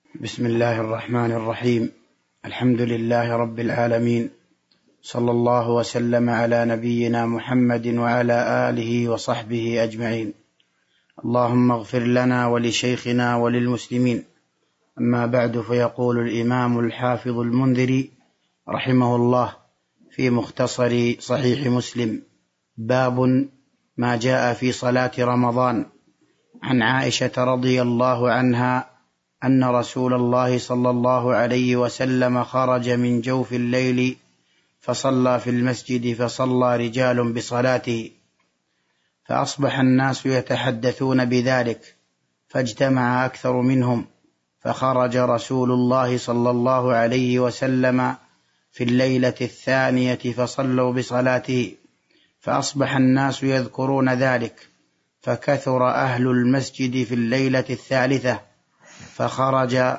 بسم الله الرحمن الرحيم. الحمد لله رب العالمين، صلى الله وسلم على نبينا محمد وعلى آله وصحبه أجمعين. اللهم اغفر لنا ولشيخنا وللمسلمين. أما بعد، فيقول الإمام الحافظ المنذري رحمه الله في مختصر صحيح مسلم: باب ما جاء في صلاة رمضان. عن عائشة رضي الله عنها أن رسول الله صلى الله عليه وسلم خرج من جوف الليل فصلى في المسجد، فصلى رجال بصلاته، فأصبح الناس يتحدثون بذلك، فاجتمع أكثر منهم، فخرج رسول الله صلى الله عليه وسلم في الليلة الثانية فصلوا بصلاته، فأصبح الناس يذكرون ذلك، فكثر أهل المسجد في الليلة الثالثة، فخرج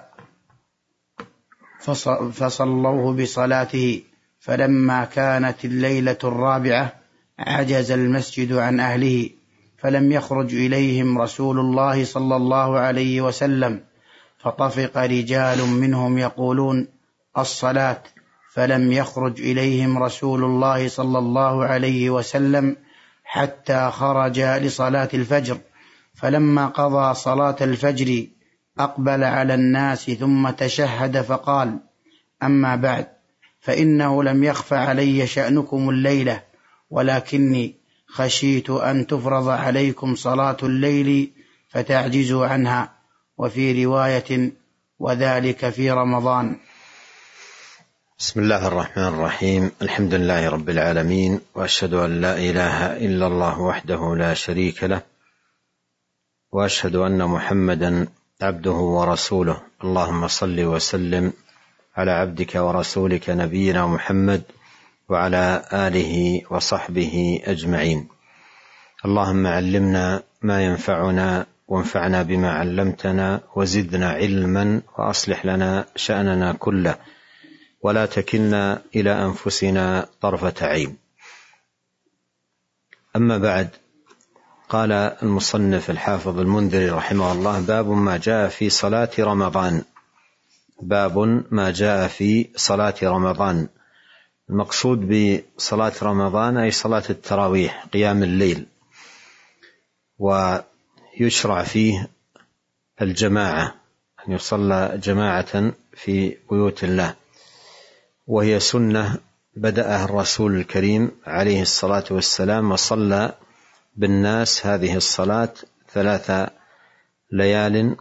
فصلوه بصلاته. فلما كانت الليلة الرابعة عجز المسجد عن أهله، فلم يخرج إليهم رسول الله صلى الله عليه وسلم، فطفق رجال منهم يقولون: الصلاة، فلم يخرج إليهم رسول الله صلى الله عليه وسلم حتى خرج لصلاة الفجر. فلما قضى صلاة الفجر أقبل على الناس ثم تشهد فقال: أما بعد، فإنه لم يخف علي شأنكم الليلة، ولكني خشيت أن تفرض عليكم صلاة الليل فتعجزوا عنها، وفي رواية: وذلك في رمضان. بسم الله الرحمن الرحيم. الحمد لله رب العالمين، وأشهد أن لا إله إلا الله وحده لا شريك له، وأشهد أن محمدا عبده ورسوله. اللهم صل وسلم على عبدك ورسولك نبينا محمد وعلى آله وصحبه أجمعين. اللهم علمنا ما ينفعنا، وانفعنا بما علمتنا، وزدنا علما، وأصلح لنا شأننا كله، ولا تكلنا إلى أنفسنا طرفة عين. أما بعد، قال المصنف الحافظ المنذري رحمه الله: باب ما جاء في صلاة رمضان. باب ما جاء في صلاة رمضان. المقصود بصلاة رمضان أي صلاة التراويح، قيام الليل، ويشرع فيه الجماعة، أن يصلى جماعة في بيوت الله، وهي سنة بدأها الرسول الكريم عليه الصلاة والسلام، وصلى بالناس هذه الصلاة 3 ليال،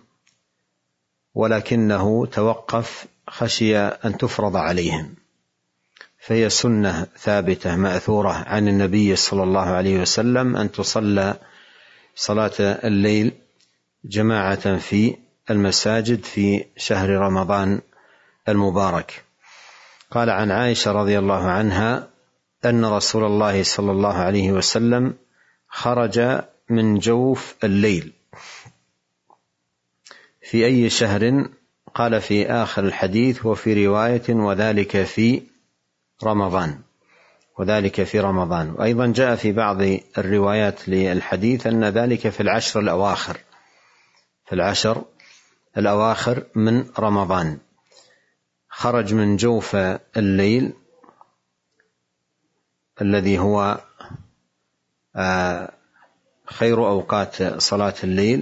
ولكنه توقف خشي أن تفرض عليهم، فهي سنة ثابتة مأثورة عن النبي صلى الله عليه وسلم أن تصلى صلاة الليل جماعة في المساجد في شهر رمضان المبارك. قال عن عائشة رضي الله عنها أن رسول الله صلى الله عليه وسلم خرج من جوف الليل في أي شهر؟ قال في آخر الحديث، وفي رواية: وذلك في رمضان. وذلك في رمضان. وأيضا جاء في بعض الروايات للحديث أن ذلك في العشر الأواخر، في العشر الأواخر من رمضان. خرج من جوف الليل الذي هو خير أوقات صلاة الليل،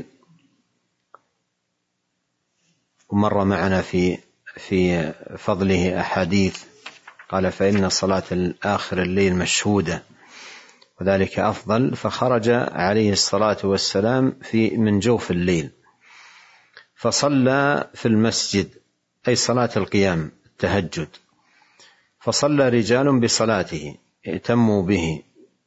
ومر معنا في فضله أحاديث، قال: فإن صلاة آخر الليل مشهودة وذلك أفضل. فخرج عليه الصلاة والسلام من جوف الليل، فصلى في المسجد، أي صلاة القيام التهجد، فصلى رجال بصلاته ائتموا به،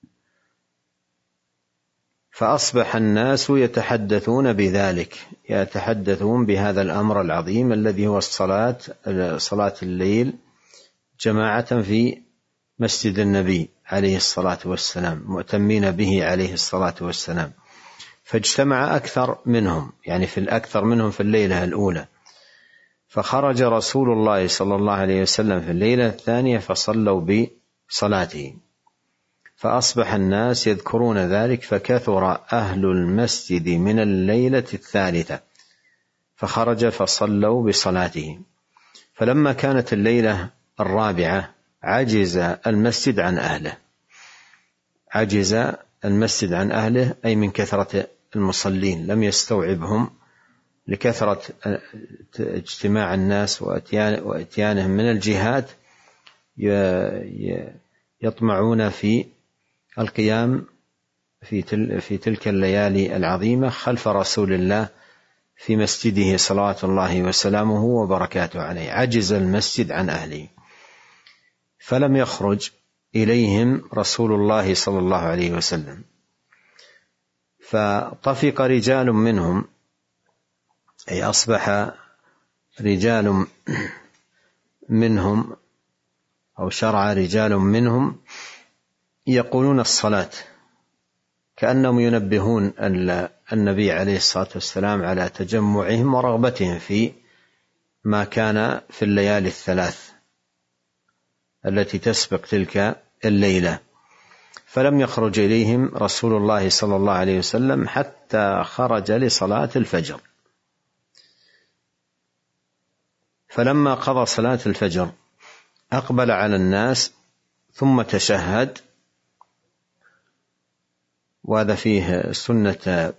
فأصبح الناس يتحدثون بذلك، يتحدثون بهذا الأمر العظيم الذي هو صلاة الليل جماعة في مسجد النبي عليه الصلاة والسلام، مؤتمين به عليه الصلاة والسلام. فاجتمع أكثر منهم، يعني في الأكثر منهم في الليلة الأولى، فخرج رسول الله صلى الله عليه وسلم في الليلة الثانية فصلوا بصلاته، فأصبح الناس يذكرون ذلك، فكثر أهل المسجد من الليلة الثالثة، فخرج فصلوا بصلاته. فلما كانت الليلة الرابعة عجز المسجد عن أهله، عجز المسجد عن أهله أي من كثرة المصلين، لم يستوعبهم لكثرة اجتماع الناس واتيانهم من الجهات، يطمعون في القيام في تلك الليالي العظيمة خلف رسول الله في مسجده صلوات الله وسلامه وبركاته عليه. عجز المسجد عن أهله، فلم يخرج إليهم رسول الله صلى الله عليه وسلم، فطفق رجال منهم، أي أصبح رجال منهم أو شرع رجال منهم يقولون الصلاة، كأنهم ينبهون النبي عليه الصلاة والسلام على تجمعهم ورغبتهم في ما كان في الليالي الثلاث التي تسبق تلك الليلة. فلم يخرج إليهم رسول الله صلى الله عليه وسلم حتى خرج لصلاة الفجر. فلما قضى صلاة الفجر أقبل على الناس ثم تشهد، وهذا فيه سنة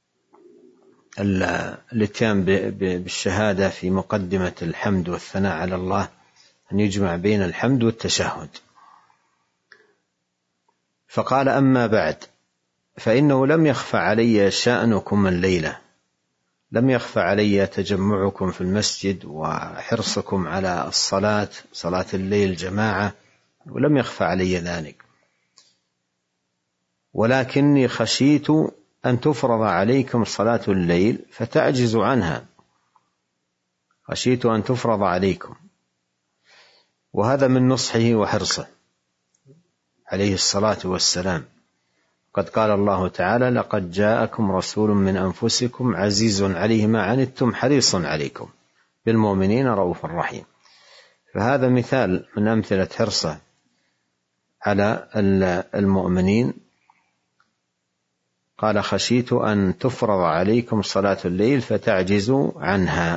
الاتيان بالشهادة في مقدمة الحمد والثناء على الله، أن يجمع بين الحمد والتشهد. فقال: أما بعد، فإنه لم يخفى علي شأنكم الليلة، لم يخفى علي تجمعكم في المسجد وحرصكم على الصلاة، صلاة الليل جماعة، ولم يخفى علي ذلك، ولكني خشيت أن تفرض عليكم صلاة الليل فتعجزوا عنها، خشيت أن تفرض عليكم. وهذا من نصحه وحرصه عليه الصلاة والسلام. قد قال الله تعالى: لقد جاءكم رسول من أنفسكم عزيز عليه ما عنتم حريص عليكم بالمؤمنين رؤوف رحيم. فهذا مثال من أمثلة حرصه على المؤمنين. قال: خشيت أن تفرض عليكم صلاة الليل فتعجزوا عنها.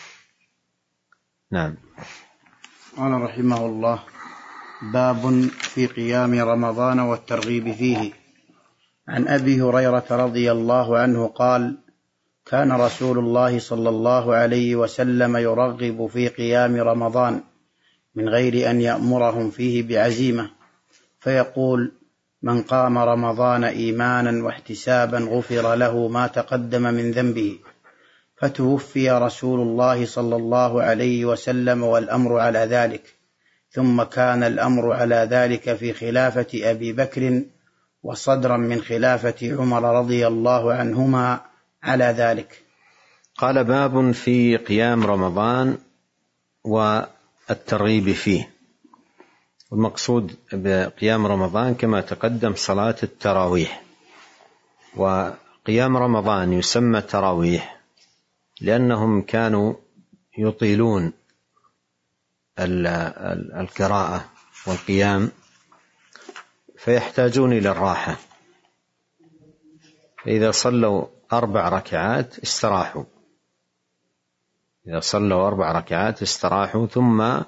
نعم. قال رحمه الله: باب في قيام رمضان والترغيب فيه. عن أبي هريرة رضي الله عنه قال: كان رسول الله صلى الله عليه وسلم يرغب في قيام رمضان من غير أن يأمرهم فيه بعزيمة، فيقول: من قام رمضان إيمانا واحتسابا غفر له ما تقدم من ذنبه. فتوفي رسول الله صلى الله عليه وسلم والأمر على ذلك، ثم كان الأمر على ذلك في خلافة أبي بكر وصدرا من خلافة عمر رضي الله عنهما على ذلك. قال: باب في قيام رمضان والترغيب فيه. والمقصود بقيام رمضان كما تقدم صلاة التراويح. وقيام رمضان يسمى تراويح لأنهم كانوا يطيلون القراءة والقيام فيحتاجون إلى الراحة، فإذا صلوا 4 ركعات استراحوا، إذا صلوا 4 ركعات استراحوا ثم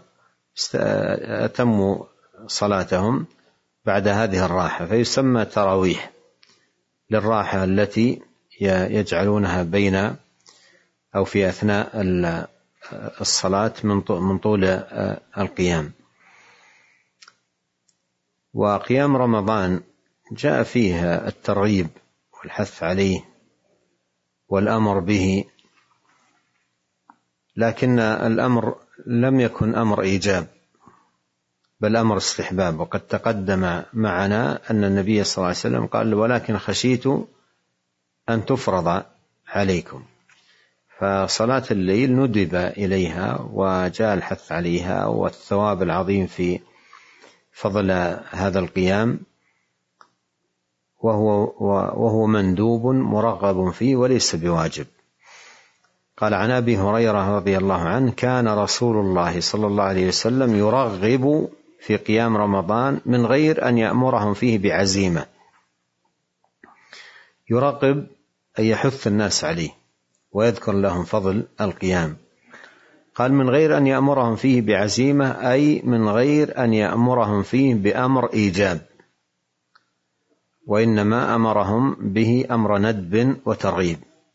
أتموا صلاتهم بعد هذه الراحة، فيسمى تراويح للراحة التي يجعلونها بين أو في أثناء الصلاة من طول القيام. وقيام رمضان جاء فيه الترغيب والحث عليه والأمر به، لكن الأمر لم يكن أمر إيجاب بل أمر استحباب. وقد تقدم معنا أن النبي صلى الله عليه وسلم قال: ولكن خشيت أن تفرض عليكم. فصلاة الليل ندب إليها وجاء الحث عليها والثواب العظيم في فضل هذا القيام، وهو مندوب مرغب فيه وليس بواجب. قال: عن أبي هريرة رضي الله عنه: كان رسول الله صلى الله عليه وسلم يرغب في قيام رمضان من غير أن يأمرهم فيه بعزيمة. يرغب أي يحث الناس عليه ويذكر لهم فضل القيام. قال من غير أن يأمرهم فيه بعزيمة، أي من غير أن يأمرهم فيه بأمر إيجاب، وإنما أمرهم به أمر ندب وترغيب.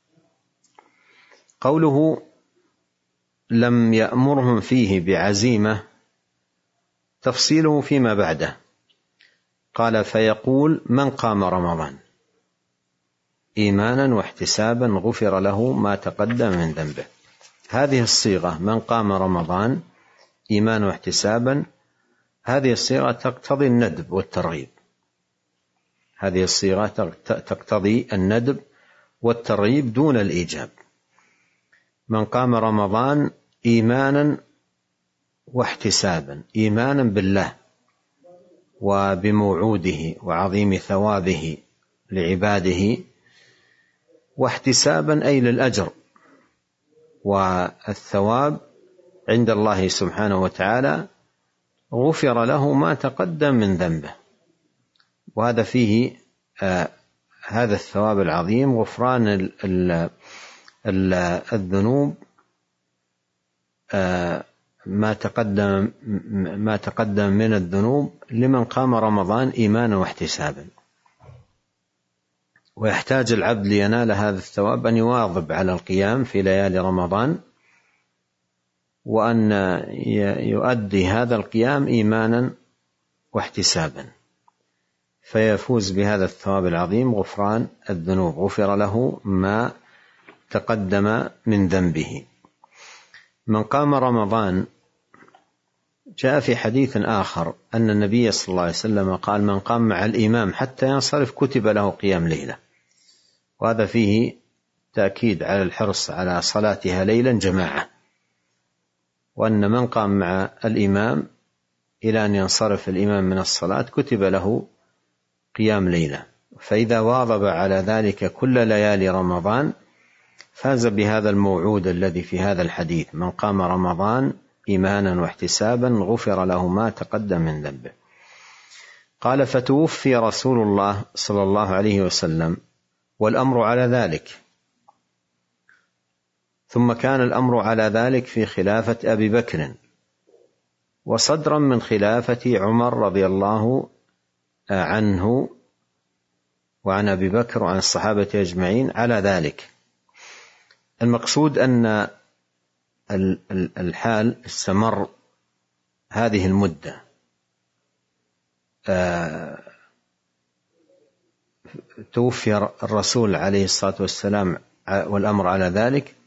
قوله لم يأمرهم فيه بعزيمة تفصيله فيما بعده. قال فيقول من قام رمضان إيمانا واحتسابا غفر له ما تقدم من ذنبه. هذه الصيغة من قام رمضان إيمانا واحتسابا، هذه الصيغة تقتضي الندب والترغيب، هذه الصيغة تقتضي الندب والترغيب دون الإيجاب. من قام رمضان إيمانا واحتسابا، إيمانا بالله وبموعوده وعظيم ثوابه لعباده، واحتسابا أي للأجر والثواب عند الله سبحانه وتعالى، غفر له ما تقدم من ذنبه. وهذا فيه هذا الثواب العظيم، غفران الذنوب، ما تقدم من الذنوب لمن قام رمضان إيمانا واحتسابا. ويحتاج العبد لينال هذا الثواب أن يواظب على القيام في ليالي رمضان، وأن يؤدي هذا القيام إيمانا واحتسابا، فيفوز بهذا الثواب العظيم غفران الذنوب، غفر له ما تقدم من ذنبه. من قام رمضان، جاء في حديث آخر أن النبي صلى الله عليه وسلم قال من قام مع الإمام حتى ينصرف كتب له قيام ليلة، وهذا فيه تأكيد على الحرص على صلاتها ليلا جماعة، وأن من قام مع الإمام إلى أن ينصرف الإمام من الصلاة كتب له قيام ليلة، فإذا واظب على ذلك كل ليالي رمضان فاز بهذا الموعود الذي في هذا الحديث: من قام رمضان إيمانا واحتسابا غفر له ما تقدم من ذنبه. قال فتوفي رسول الله صلى الله عليه وسلم والأمر على ذلك، ثم كان الأمر على ذلك في خلافة أبي بكر، وصدرا من خلافة عمر رضي الله عنه وعن أبي بكر وعن الصحابة أجمعين على ذلك. المقصود أن الحال استمر هذه المدة، توفي الرسول عليه الصلاة والسلام والأمر على ذلك،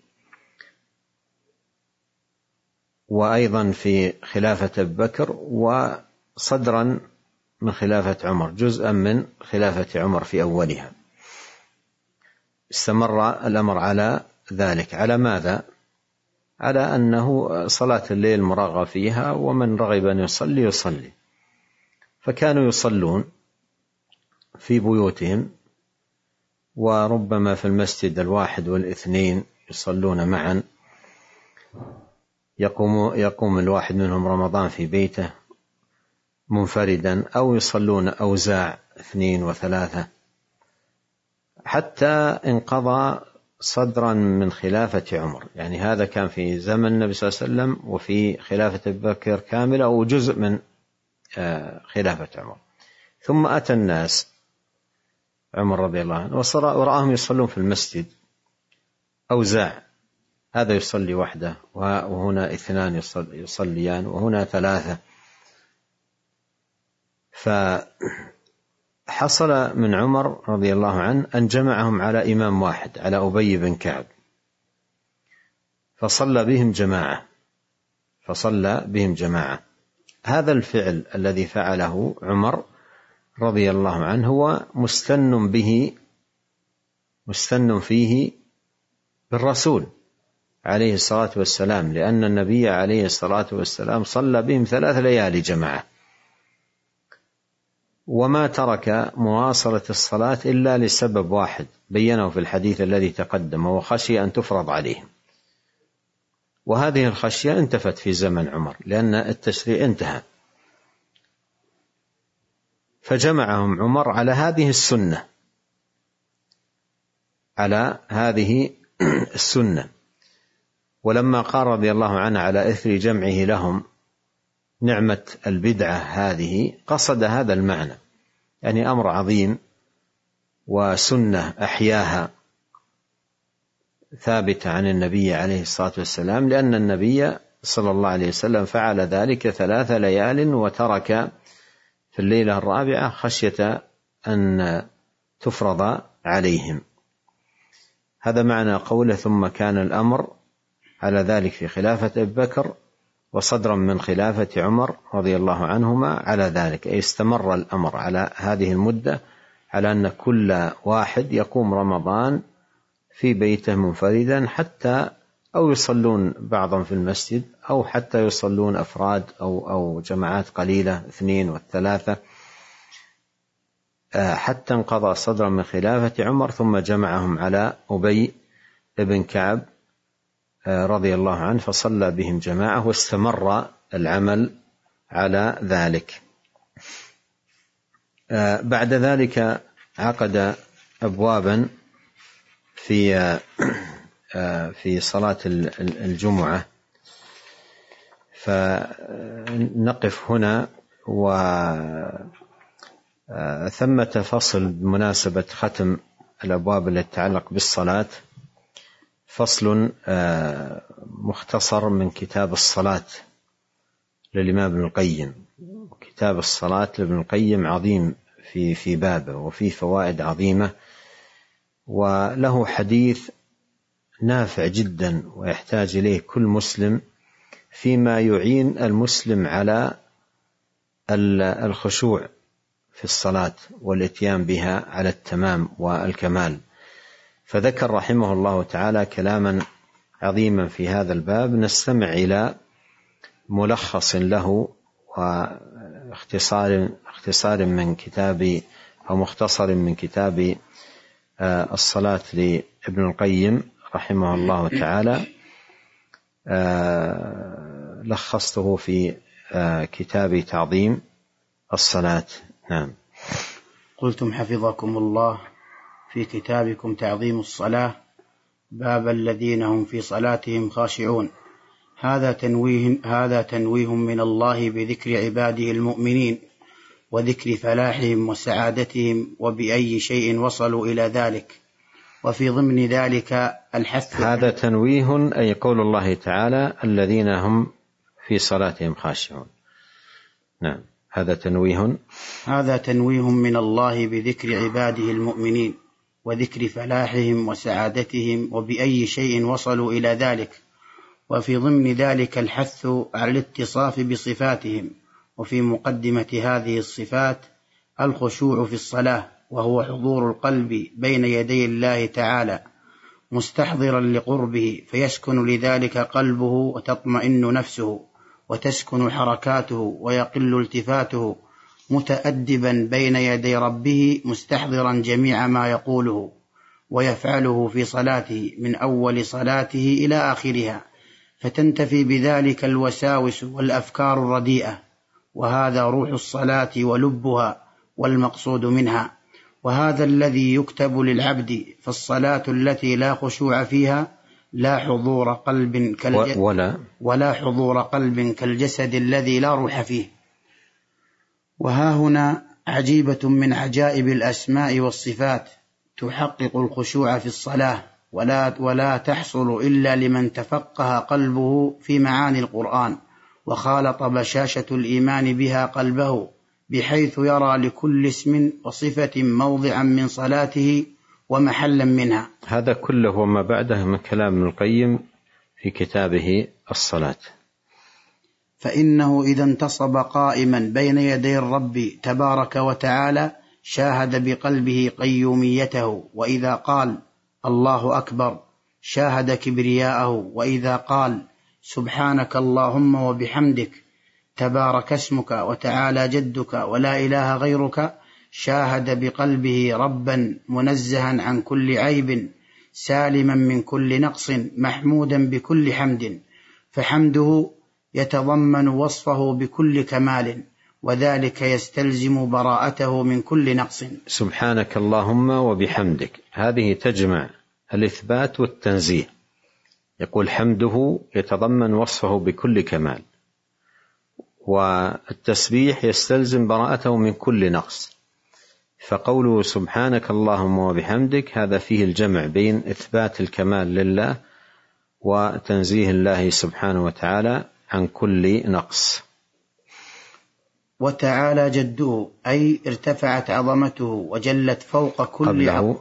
وأيضا في خلافة أبي بكر، وصدرا من خلافة عمر، جزءا من خلافة عمر في أولها. استمر الأمر على ذلك. على ماذا؟ على أنه صلاة الليل مرغب فيها، ومن رغب أن يصلي يصلي، فكانوا يصلون في بيوتهم، وربما في المسجد الواحد والاثنين يصلون معا، يقوم الواحد منهم رمضان في بيته منفردا، أو يصلون أوزاع 2 و3، حتى انقضى صدرا من خلافة عمر. يعني هذا كان في زمن النبي صلى الله عليه وسلم، وفي خلافة أبي بكر كاملة، أو جزء من خلافة عمر. ثم أتى الناس عمر رضي الله عنه ورآهم يصلون في المسجد أوزاع، هذا يصلي وحده، وهنا 2 يصليان، وهنا 3. فحصل من عمر رضي الله عنه أن جمعهم على إمام واحد، على أبي بن كعب، فصلى بهم جماعة. هذا الفعل الذي فعله عمر رضي الله عنه هو مستن فيه بالرسول عليه الصلاة والسلام، لأن النبي عليه الصلاة والسلام صلى بهم 3 ليالي جماعة، وما ترك مواصلة الصلاة إلا لسبب واحد بينه في الحديث الذي تقدم، وخشي أن تفرض عليهم. وهذه الخشية انتفت في زمن عمر، لأن التشريع انتهى، فجمعهم عمر على هذه السنة، على هذه السنة. ولما قال رضي الله عنه على إثر جمعه لهم نعمة البدعة هذه قصد هذا المعنى، يعني أمر عظيم وسنة أحياها ثابتة عن النبي عليه الصلاة والسلام، لأن النبي صلى الله عليه وسلم فعل ذلك 3 ليال وترك في الليلة الرابعة خشية أن تفرض عليهم. هذا معنى قوله ثم كان الأمر على ذلك في خلافة أبي بكر وصدرا من خلافة عمر رضي الله عنهما على ذلك، أي استمر الأمر على هذه المدة على أن كل واحد يقوم رمضان في بيته منفردا، حتى أو يصلون بعضا في المسجد أو حتى يصلون أفراد أو جماعات قليلة 2 و3، حتى انقضى صدرا من خلافة عمر ثم جمعهم على أبي بن كعب رضي الله عنه فصلى بهم جماعة واستمر العمل على ذلك. بعد ذلك عقد أبوابا في صلاة الجمعة، فنقف هنا. وثمة فصل بمناسبة ختم الأبواب التي تتعلق بالصلاة، فصل مختصر من كتاب الصلاة للإمام ابن القيم. كتاب الصلاة لابن القيم عظيم في بابه وفيه فوائد عظيمة، وله حديث نافع جدا ويحتاج إليه كل مسلم فيما يعين المسلم على الخشوع في الصلاة والإتيان بها على التمام والكمال. فذكر رحمه الله تعالى كلاما عظيما في هذا الباب، نستمع إلى ملخص له واختصار من كتاب أو مختصر من كتاب الصلاة لابن القيم رحمه الله تعالى، لخصته في كتاب تعظيم الصلاة. نعم. قلتم حفظكم الله في كتابكم تعظيم الصلاة باب الذين هم في صلاتهم خاشعون. هذا تنويه من الله بذكر عباده المؤمنين وذكر فلاحهم وسعادتهم وبأي شيء وصلوا إلى ذلك، وفي ضمن ذلك الحث. هذا تنويه أي قول الله تعالى الذين هم في صلاتهم خاشعون. نعم. هذا تنويه من الله بذكر عباده المؤمنين وذكر فلاحهم وسعادتهم وبأي شيء وصلوا إلى ذلك، وفي ضمن ذلك الحث على الاتصاف بصفاتهم. وفي مقدمة هذه الصفات الخشوع في الصلاة، وهو حضور القلب بين يدي الله تعالى مستحضرا لقربه، فيسكن لذلك قلبه وتطمئن نفسه وتسكن حركاته ويقل التفاته، متأدبا بين يدي ربه مستحضرا جميع ما يقوله ويفعله في صلاته من أول صلاته إلى آخرها، فتنتفي بذلك الوساوس والأفكار الرديئة، وهذا روح الصلاة ولبها والمقصود منها، وهذا الذي يكتب للعبد. فالصلاة التي لا خشوع فيها ولا حضور قلب كالجسد الذي لا روح فيه. وها هنا عجيبة من عجائب الأسماء والصفات تحقق الخشوع في الصلاة، ولا تحصل إلا لمن تفقه قلبه في معاني القرآن وخالط بشاشة الإيمان بها قلبه، بحيث يرى لكل اسم وصفة موضعا من صلاته ومحلا منها. هذا كله وما بعده من كلام ابن القيم في كتابه الصلاة. فإنه إذا انتصب قائما بين يدي الرب تبارك وتعالى شاهد بقلبه قيوميته، وإذا قال الله أكبر شاهد كبرياءه، وإذا قال سبحانك اللهم وبحمدك تبارك اسمك وتعالى جدك ولا إله غيرك شاهد بقلبه ربا منزها عن كل عيب سالما من كل نقص محمودا بكل حمد، فحمده يتضمن وصفه بكل كمال، وذلك يستلزم براءته من كل نقص. سبحانك اللهم وبحمدك، هذه تجمع الإثبات والتنزيه. يقول حمده يتضمن وصفه بكل كمال، والتسبيح يستلزم براءته من كل نقص، فقوله سبحانك اللهم وبحمدك هذا فيه الجمع بين إثبات الكمال لله وتنزيه الله سبحانه وتعالى عن كل نقص. وتعالى جده أي ارتفعت عظمته وجلت فوق كل قبله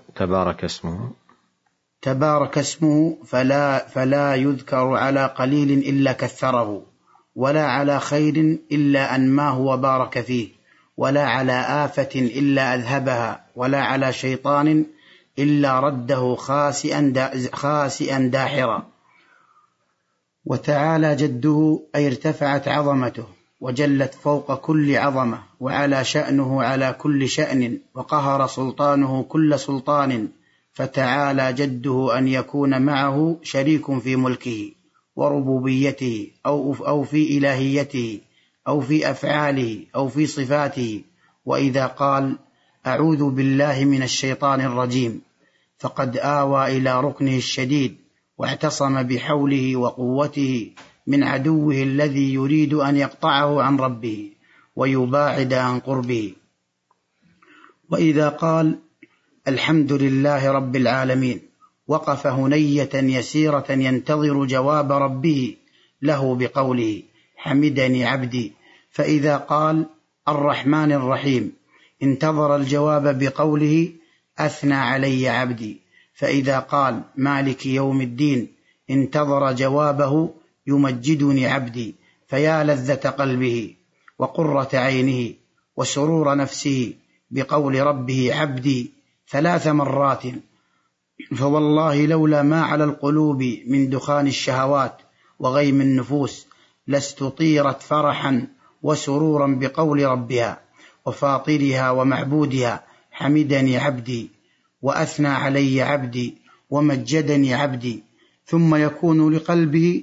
تبارك اسمه فلا يذكر على قليل إلا كثره، ولا على خير إلا أنماه وبارك فيه، ولا على آفة إلا أذهبها، ولا على شيطان إلا رده خاسئا داحرا. وتعالى جده أي ارتفعت عظمته وجلت فوق كل عظمة، وعلى شأنه على كل شأن، وقهر سلطانه كل سلطان. فتعالى جده أن يكون معه شريك في ملكه وربوبيته أو في إلهيته أو في أفعاله أو في صفاته. وإذا قال أعوذ بالله من الشيطان الرجيم فقد آوى إلى ركنه الشديد واعتصم بحوله وقوته من عدوه الذي يريد أن يقطعه عن ربه ويباعد عن قربه. وإذا قال الحمد لله رب العالمين وقف هنية يسيرة ينتظر جواب ربه له بقوله حمدني عبدي. فإذا قال الرحمن الرحيم انتظر الجواب بقوله أثنى علي عبدي. فإذا قال مالك يوم الدين انتظر جوابه يمجدني عبدي. فيا لذة قلبه وقرة عينه وسرور نفسه بقول ربه عبدي 3 مرات. فوالله لولا ما على القلوب من دخان الشهوات وغيم النفوس لاستطيرت فرحا وسرورا بقول ربها وفاطرها ومعبودها حمدني عبدي وأثنى علي عبدي ومجدني عبدي. ثم يكون لقلبه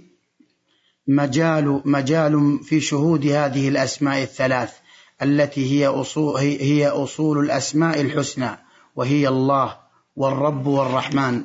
مجال في شهود هذه الأسماء الثلاث التي هي أصول الأسماء الحسنى، وهي الله والرب والرحمن.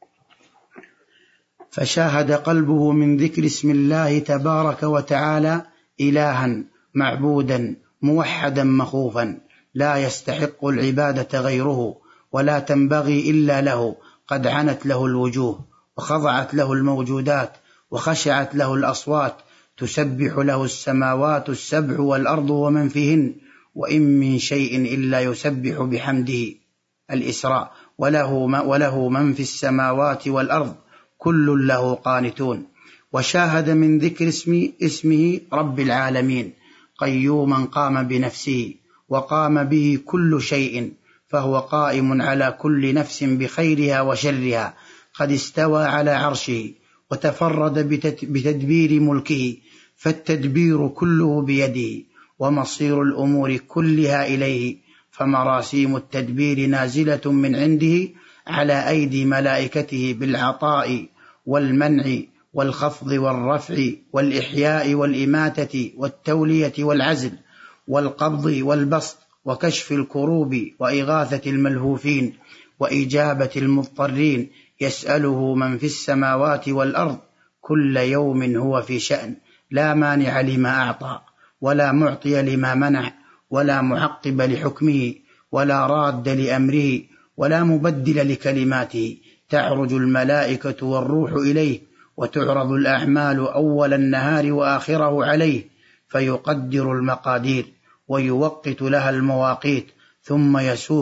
فشاهد قلبه من ذكر اسم الله تبارك وتعالى إلها معبودا موحدا مخوفا لا يستحق العبادة غيره ولا تنبغي إلا له، قد عنت له الوجوه وخضعت له الموجودات وخشعت له الأصوات، تسبح له السماوات السبع والأرض ومن فيهن، وإن من شيء إلا يسبح بحمده. الإسراء وله من في السماوات والأرض كل له قانتون. وشاهد من ذكر اسمه رب العالمين قيوما قام بنفسه وقام به كل شيء، فهو قائم على كل نفس بخيرها وشرها، قد استوى على عرشه وتفرد بتدبير ملكه، فالتدبير كله بيده ومصير الأمور كلها إليه، فمراسيم التدبير نازلة من عنده على أيدي ملائكته بالعطاء والمنع والخفض والرفع والإحياء والإماتة والتولية والعزل والقبض والبسط وكشف الكروب وإغاثة الملهوفين وإجابة المضطرين. يسأله من في السماوات والأرض كل يوم هو في شأن، لا مانع لما أعطى ولا معطي لما منح ولا معقب لحكمه ولا راد لأمره ولا مبدل لكلماته. تعرج الملائكة والروح إليه وتعرض الأعمال أول النهار وآخره عليه، فيقدر المقادير ويوقت لها المواقيت، ثم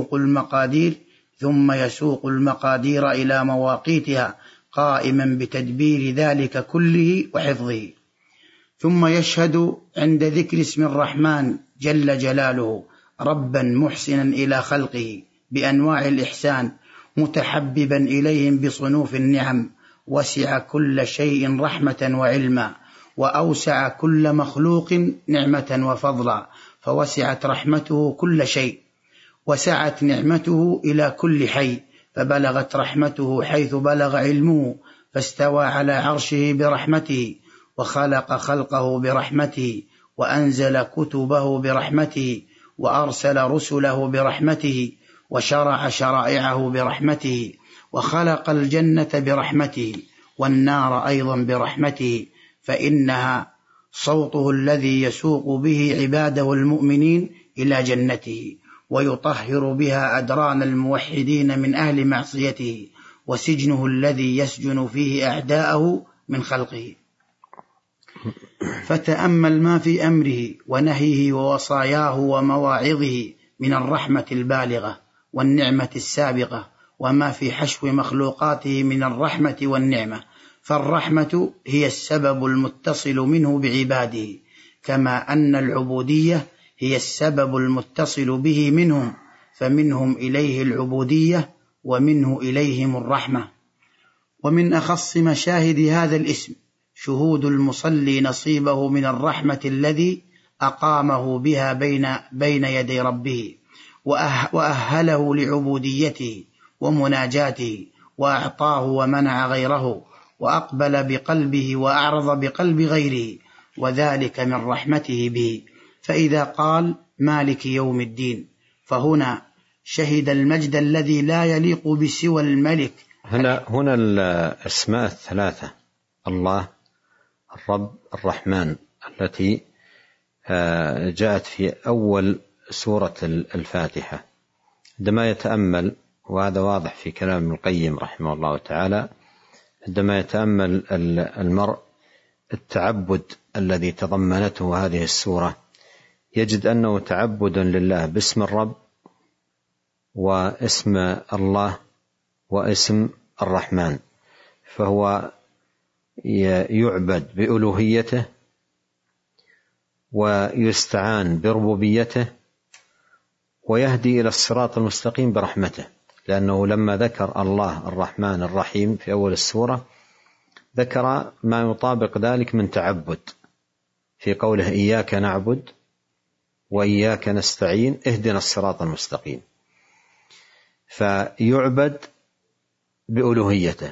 يسوق المقادير إلى مواقيتها قائما بتدبير ذلك كله وحفظه. ثم يشهد عند ذكر اسم الرحمن جل جلاله ربا محسنا إلى خلقه بأنواع الإحسان، متحببا إليهم بصنوف النعم، وسع كل شيء رحمة وعلما، وأوسع كل مخلوق نعمة وفضلا، فوسعت رحمته كل شيء، وسعت نعمته إلى كل حي، فبلغت رحمته حيث بلغ علمه، فاستوى على عرشه برحمته، وخلق خلقه برحمته، وأنزل كتبه برحمته، وأرسل رسله برحمته، وشرع شرائعه برحمته، وخلق الجنة برحمته والنار أيضا برحمته، فإنها صوته الذي يسوق به عباده المؤمنين إلى جنته، ويطهر بها أدران الموحدين من أهل معصيته، وسجنه الذي يسجن فيه أعداءه من خلقه. فتأمل ما في أمره ونهيه ووصاياه ومواعظه من الرحمة البالغة والنعمة السابقة، وما في حشو مخلوقاته من الرحمة والنعمة. فالرحمة هي السبب المتصل منه بعباده، كما أن العبودية هي السبب المتصل به منهم، فمنهم إليه العبودية ومنه إليهم الرحمة. ومن أخص مشاهد هذا الاسم شهود المصلي نصيبه من الرحمة الذي أقامه بها بين يدي ربه، وأهله لعبوديته ومناجاته، وأعطاه ومنع غيره، وأقبل بقلبه وأعرض بقلب غيره، وذلك من رحمته به. فإذا قال مالك يوم الدين فهنا شهد المجد الذي لا يليق بسوى الملك. هنا الأسماء الثلاثة الله الرب الرحمن التي جاءت في أول سورة الفاتحة، عندما يتأمل، وهذا واضح في كلام ابن القيم رحمه الله تعالى، عندما يتأمل المرء التعبد الذي تضمنته هذه السورة يجد أنه تعبد لله باسم الرب واسم الله واسم الرحمن، فهو يعبد بألوهيته ويستعان بربوبيته ويهدي إلى الصراط المستقيم برحمته، لأنه لما ذكر الله الرحمن الرحيم في أول السورة ذكر ما يطابق ذلك من تعبد في قوله إياك نعبد وإياك نستعين اهدنا الصراط المستقيم، فيعبد بألوهيته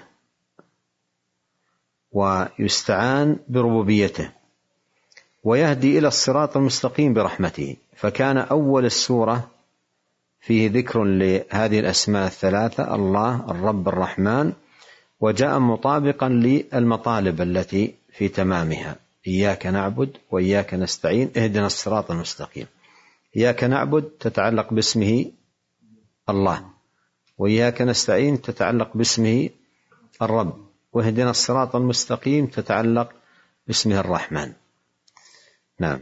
ويستعان بربوبيته ويهدي إلى الصراط المستقيم برحمته. فكان أول السورة فيه ذكر لهذه الأسماء الثلاثة الله الرب الرحمن، وجاء مطابقا للمطالب التي في تمامها، إياك نعبد وإياك نستعين اهدنا الصراط المستقيم. إياك نعبد تتعلق باسمه الله، وإياك نستعين تتعلق باسمه الرب، واهدنا الصراط المستقيم تتعلق باسمه الرحمن. نعم.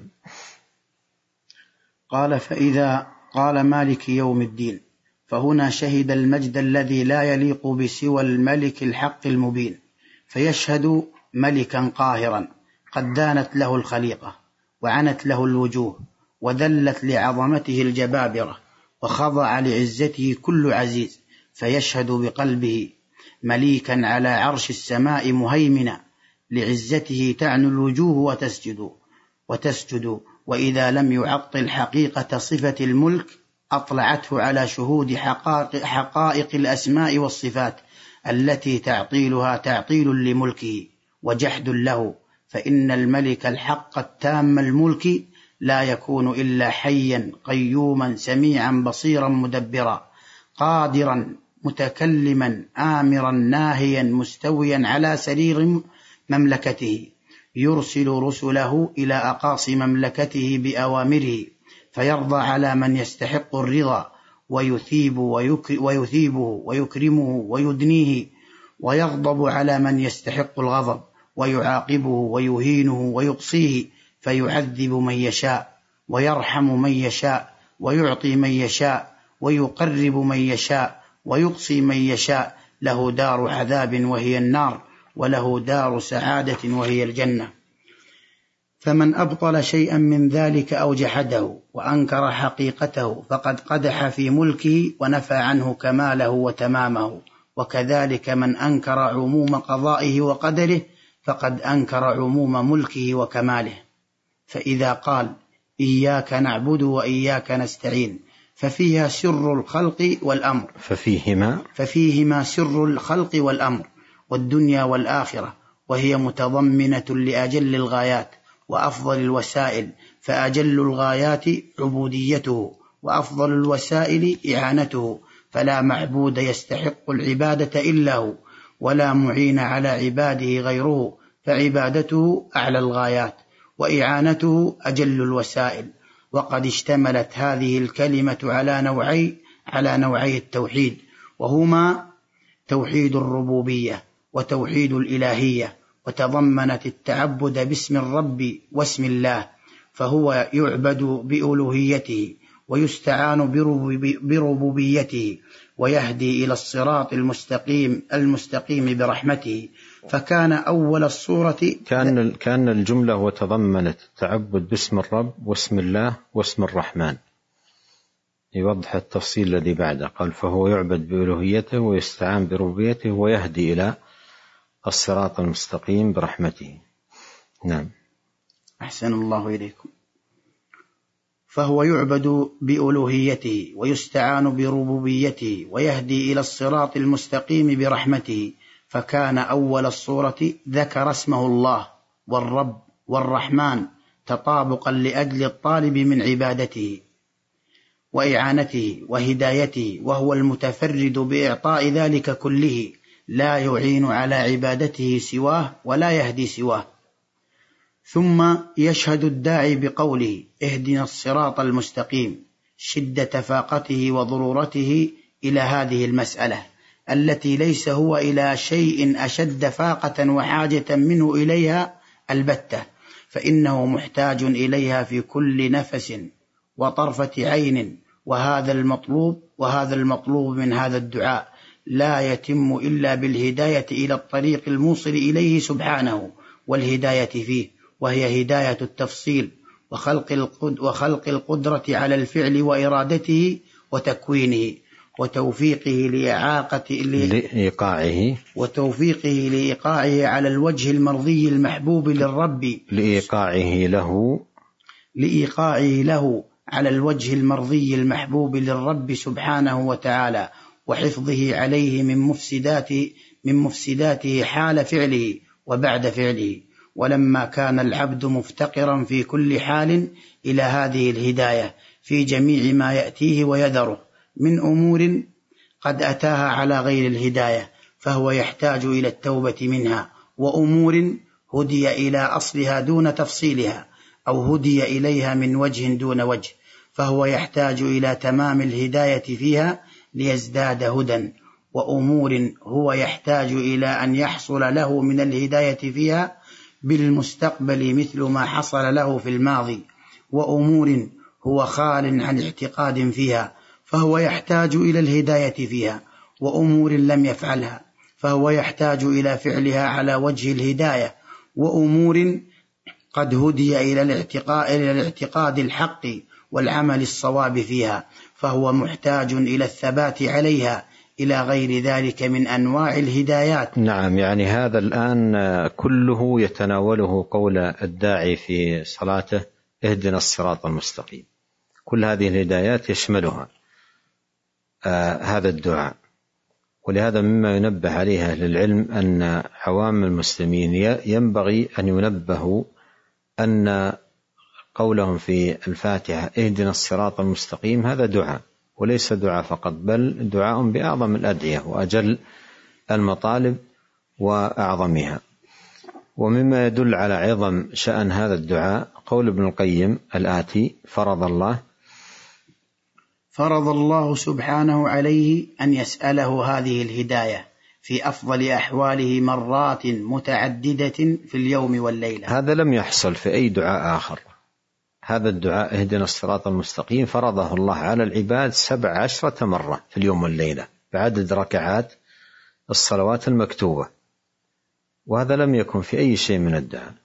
قال فإذا قال مالك يوم الدين فهنا شهد المجد الذي لا يليق بسوى الملك الحق المبين، فيشهد ملكا قاهرا قد دانت له الخليقة وعنت له الوجوه وذلت لعظمته الجبابرة وخضع لعزته كل عزيز، فيشهد بقلبه مليكا على عرش السماء مهيمنا لعزته تعنو الوجوه وتسجد، وإذا لم يعطل حقيقة صفة الملك أطلعته على شهود حقائق الأسماء والصفات التي تعطيلها تعطيل لملكه وجحد له، فإن الملك الحق التام الملك لا يكون إلا حيا قيوما سميعا بصيرا مدبرا قادرا متكلما آمرا ناهيا مستويا على سرير مملكته، يرسل رسله إلى أقاصي مملكته بأوامره، فيرضى على من يستحق الرضا ويثيبه ويكرمه ويدنيه، ويغضب على من يستحق الغضب ويعاقبه ويهينه ويقصيه، فيعذب من يشاء ويرحم من يشاء ويعطي من يشاء ويقرب من يشاء ويقصي من يشاء، له دار عذاب وهي النار، وله دار سعادة وهي الجنة. فمن أبطل شيئا من ذلك أو جحده وأنكر حقيقته فقد قدح في ملكه ونفى عنه كماله وتمامه، وكذلك من أنكر عموم قضائه وقدره فقد أنكر عموم ملكه وكماله. فإذا قال إياك نعبد وإياك نستعين ففيها سر الخلق والأمر، ففيهما سر الخلق والأمر والدنيا والآخرة، وهي متضمنة لأجل الغايات وأفضل الوسائل، فأجل الغايات عبوديته وأفضل الوسائل إعانته، فلا معبود يستحق العبادة إلا هو، ولا معين على عباده غيره، فعبادته أعلى الغايات وإعانته أجل الوسائل. وقد اشتملت هذه الكلمة على نوعي التوحيد، وهما توحيد الربوبية وتوحيد الإلهية، وتضمنت التعبد باسم الرب واسم الله، فهو يعبد بألوهيته ويستعان بربوبيته، ويهدي إلى الصراط المستقيم برحمته. فكان أول الصورة كان الجملة وتضمنت التعبد باسم الرب واسم الله واسم الرحمن، يوضح التفصيل الذي بعده. قال فهو يعبد بألوهيته ويستعان بربوبيته ويهدي إلى الصراط المستقيم برحمته. نعم. أحسن الله إليكم. فهو يعبد بألوهيته ويستعان بربوبيته ويهدي إلى الصراط المستقيم برحمته. فكان أول الصورة ذكر اسمه الله والرب والرحمن تطابقا لأجل الطالب من عبادته وإعانته وهدايته، وهو المتفرد بإعطاء ذلك كله، لا يعين على عبادته سواه ولا يهدي سواه. ثم يشهد الداعي بقوله اهدنا الصراط المستقيم شدة فاقته وضرورته إلى هذه المسألة التي ليس هو إلى شيء أشد فاقة وحاجة منه إليها البتة، فإنه محتاج إليها في كل نفس وطرفة عين. وهذا المطلوب من هذا الدعاء لا يتم إلا بالهداية إلى الطريق الموصل إليه سبحانه والهداية فيه، وهي هداية التفصيل وخلق القدرة على الفعل وإرادته وتكوينه، وتوفيقه لإيقاعه على الوجه المرضي المحبوب للرب، لإيقاعه له على الوجه المرضي المحبوب للرب سبحانه وتعالى، وحفظه عليه من مفسداته حال فعله وبعد فعله. ولما كان العبد مفتقرا في كل حال إلى هذه الهداية في جميع ما يأتيه ويذره من أمور قد أتاها على غير الهداية، فهو يحتاج إلى التوبة منها، وأمور هدي إلى أصلها دون تفصيلها، أو هدي إليها من وجه دون وجه، فهو يحتاج إلى تمام الهداية فيها ليزداد هدى. وأمور هو يحتاج إلى أن يحصل له من الهداية فيها بالمستقبل مثل ما حصل له في الماضي. وأمور هو خال عن اعتقاد فيها، فهو يحتاج إلى الهداية فيها. وأمور لم يفعلها، فهو يحتاج إلى فعلها على وجه الهداية. وأمور قد هدي إلى الاعتقاد الحق والعمل الصواب فيها، فهو محتاج إلى الثبات عليها، إلى غير ذلك من أنواع الهدايات. نعم، يعني هذا الآن كله يتناوله قول الداعي في صلاته اهدنا الصراط المستقيم. كل هذه الهدايات يشملها هذا الدعاء. ولهذا مما ينبه عليه أهل العلم أن عوام المسلمين ينبغي أن ينبهوا أن قولهم في الفاتحة اهدنا الصراط المستقيم هذا دعاء، وليس دعاء فقط، بل دعاء بأعظم الأدعية وأجل المطالب وأعظمها. ومما يدل على عظم شأن هذا الدعاء قول ابن القيم الآتي: فرض الله سبحانه عليه أن يسأله هذه الهداية في أفضل أحواله مرات متعددة في اليوم والليلة. هذا لم يحصل في أي دعاء آخر. هذا الدعاء اهدنا الصراط المستقيم فرضه الله على العباد 17 مرة في اليوم والليلة بعدد ركعات الصلوات المكتوبة، وهذا لم يكن في أي شيء من الدعاء.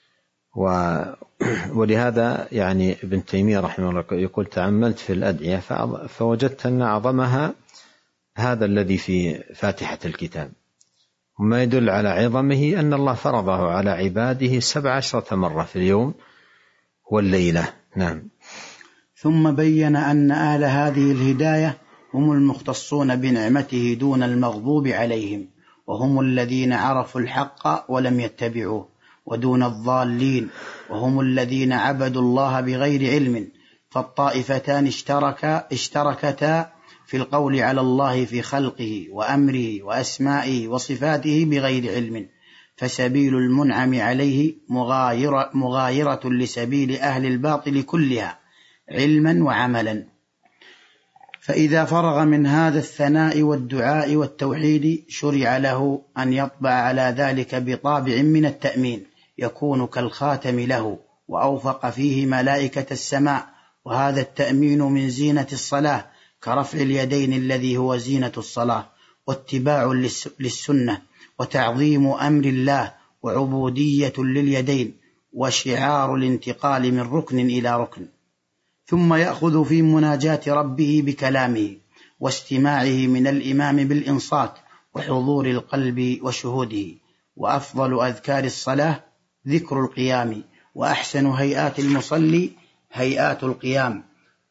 ولهذا يعني ابن تيمية رحمه الله يقول: تأملت في الأدعية فوجدت أن أعظمها هذا الذي في فاتحة الكتاب. وما يدل على عظمه أن الله فرضه على عباده 17 مرة في اليوم والليلة. نعم. ثم بين أن أهل هذه الهداية هم المختصون بنعمته دون المغضوب عليهم، وهم الذين عرفوا الحق ولم يتبعوه، ودون الضالين، وهم الذين عبدوا الله بغير علم. فالطائفتان اشتركتا في القول على الله في خلقه وأمره وأسمائه وصفاته بغير علم، فسبيل المنعم عليه مغايرة لسبيل أهل الباطل كلها علما وعملا. فإذا فرغ من هذا الثناء والدعاء والتوحيد شرع له أن يطبع على ذلك بطابع من التأمين يكون كالخاتم له، وأوفق فيه ملائكة السماء، وهذا التأمين من زينة الصلاة كرفع اليدين الذي هو زينة الصلاة، واتباع للسنة، وتعظيم أمر الله، وعبودية لليدين، وشعار الانتقال من ركن إلى ركن. ثم يأخذ في مناجاة ربه بكلامه واستماعه من الإمام بالإنصات وحضور القلب وشهوده. وأفضل أذكار الصلاة ذكر القيام، وأحسن هيئات المصلي هيئات القيام،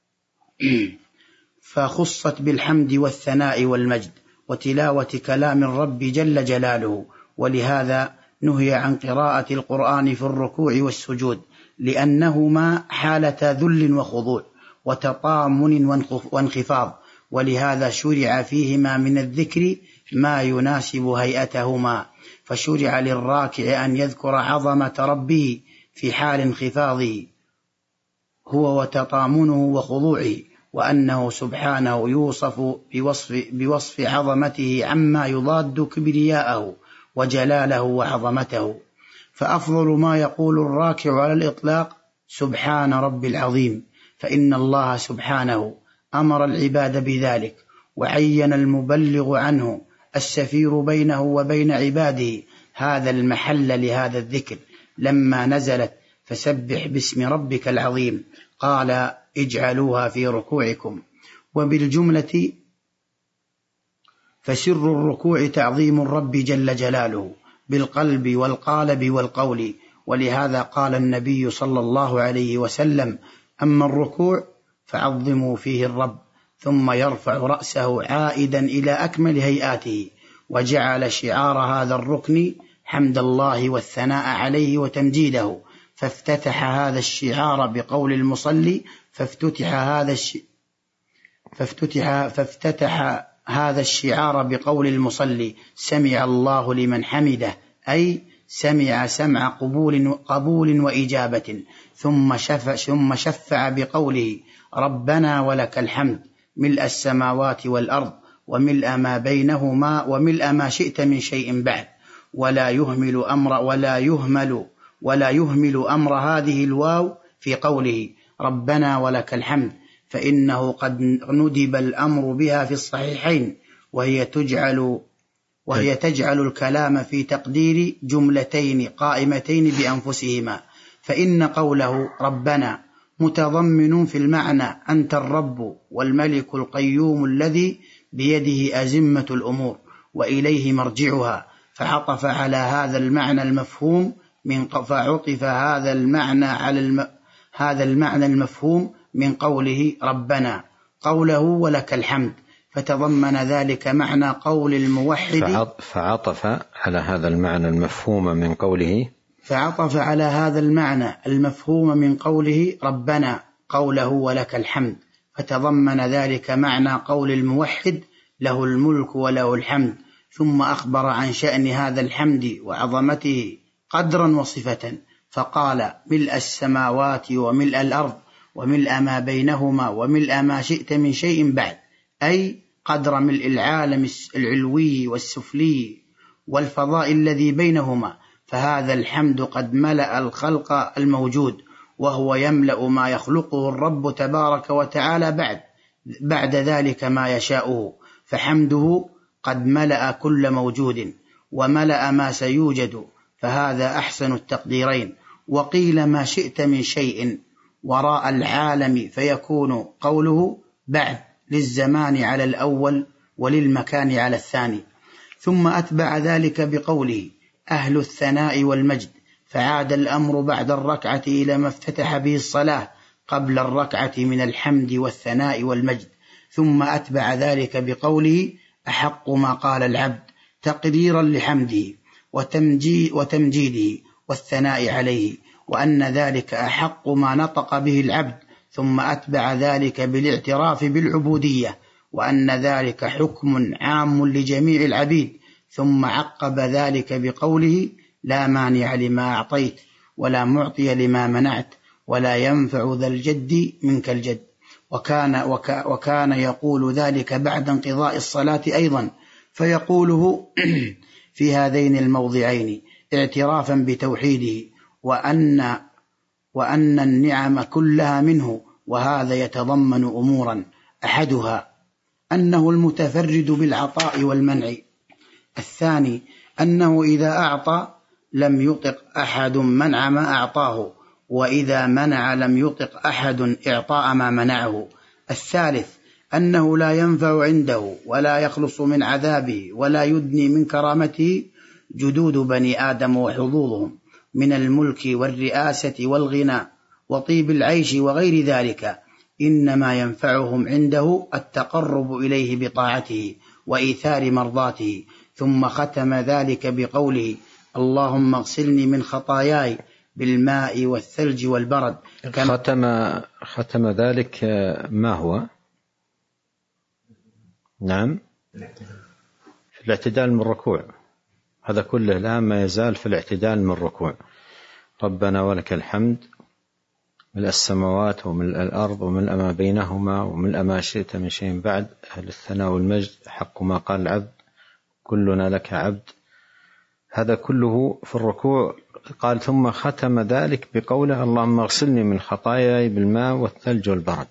فخصت بالحمد والثناء والمجد وتلاوة كلام الرب جل جلاله. ولهذا نهي عن قراءة القرآن في الركوع والسجود، لأنهما حالة ذل وخضوع وتطامن وانخفاض، ولهذا شرع فيهما من الذكر ما يناسب هيئتهما، فشرع للراكع أن يذكر عظمة ربه في حال انخفاضه هو وتطامنه وخضوعه، وأنه سبحانه يوصف بوصف عظمته عما يضاد كبرياءه وجلاله وعظمته. فأفضل ما يقول الراكع على الإطلاق سبحان رب العظيم، فإن الله سبحانه أمر العباد بذلك، وعين المبلغ عنه السفير بينه وبين عباده هذا المحل لهذا الذكر لما نزلت فسبح باسم ربك العظيم، قال اجعلوها في ركوعكم. وبالجملة فسر الركوع تعظيم الرب جل جلاله بالقلب والقالب والقول. ولهذا قال النبي صلى الله عليه وسلم: أما الركوع فعظموا فيه الرب، ثم يرفع رأسه عائدا إلى أكمل هيئاته. وجعل شعار هذا الركن حمد الله والثناء عليه وتمجيده، فافتتح هذا الشعار بقول المصلي فافتتح هذا الشعار بقول المصلي: سمع الله لمن حمده، أي سمع سمع قبول وإجابة. ثم شفع بقوله: ربنا ولك الحمد ملء السماوات والأرض وملء ما بينهما وملء ما شئت من شيء بعد. ولا يهمل أمر هذه الواو في قوله ربنا ولك الحمد، فإنه قد ندب الأمر بها في الصحيحين، وهي تجعل الكلام في تقدير جملتين قائمتين بأنفسهما. فإن قوله ربنا متضمن في المعنى أنت الرب والملك القيوم الذي بيده أزمة الأمور وإليه مرجعها، فعطف على هذا المعنى المفهوم من قوله ربنا قوله ولك الحمد، فتضمن ذلك معنى قول الموحد. فعطف على هذا المعنى المفهوم من قوله ربنا قوله ولك الحمد، فتضمن ذلك معنى قول الموحد له الملك وله الحمد. ثم أخبر عن شأن هذا الحمد وعظمته قدرا وصفة، فقال ملء السماوات وملء الأرض وملء ما بينهما وملء ما شئت من شيء بعد، أي قدر ملء العالم العلوي والسفلي والفضاء الذي بينهما. فهذا الحمد قد ملأ الخلق الموجود، وهو يملأ ما يخلقه الرب تبارك وتعالى بعد ذلك ما يشاءه، فحمده قد ملأ كل موجود وملأ ما سيوجد، فهذا أحسن التقديرين. وقيل ما شئت من شيء وراء العالم، فيكون قوله بعد للزمان على الأول وللمكان على الثاني. ثم أتبع ذلك بقوله أهل الثناء والمجد، فعاد الأمر بعد الركعة إلى ما افتتح به الصلاة قبل الركعة من الحمد والثناء والمجد. ثم أتبع ذلك بقوله أحق ما قال العبد تقديرا لحمده وتمجيده والثناء عليه، وأن ذلك أحق ما نطق به العبد. ثم أتبع ذلك بالاعتراف بالعبودية وأن ذلك حكم عام لجميع العبيد، ثم عقب ذلك بقوله: لا مانع لما أعطيت ولا معطي لما منعت ولا ينفع ذا الجد منك الجد. وكان يقول ذلك بعد انقضاء الصلاة أيضا، فيقوله في هذين الموضعين اعترافا بتوحيده وأن النعم كلها منه. وهذا يتضمن أمورا: أحدها أنه المتفرد بالعطاء والمنع. الثاني أنه إذا أعطى لم يطق أحد منع ما أعطاه، وإذا منع لم يطق أحد إعطاء ما منعه. الثالث أنه لا ينفع عنده ولا يخلص من عذابه ولا يدني من كرامته جدود بني آدم وحظوظهم من الملك والرئاسة والغنى وطيب العيش وغير ذلك، إنما ينفعهم عنده التقرب إليه بطاعته وإيثار مرضاته. ثم ختم ذلك بقوله: اللهم اغسلني من خطاياي بالماء والثلج والبرد. ختم ذلك ما هو؟ نعم، في الاعتدال من الركوع. هذا كله الآن ما يزال في الاعتدال من الركوع. ربنا ولك الحمد ملء السماوات وملء الأرض وملء ما بينهما وملء ما شئت من شيء بعد، أهل الثناء والمجد، حق ما قال العبد، كلنا لك عبد. هذا كله في الركوع. قال: ثم ختم ذلك بقوله: اللهم اغسلني من خطاياي بالماء والثلج والبرد.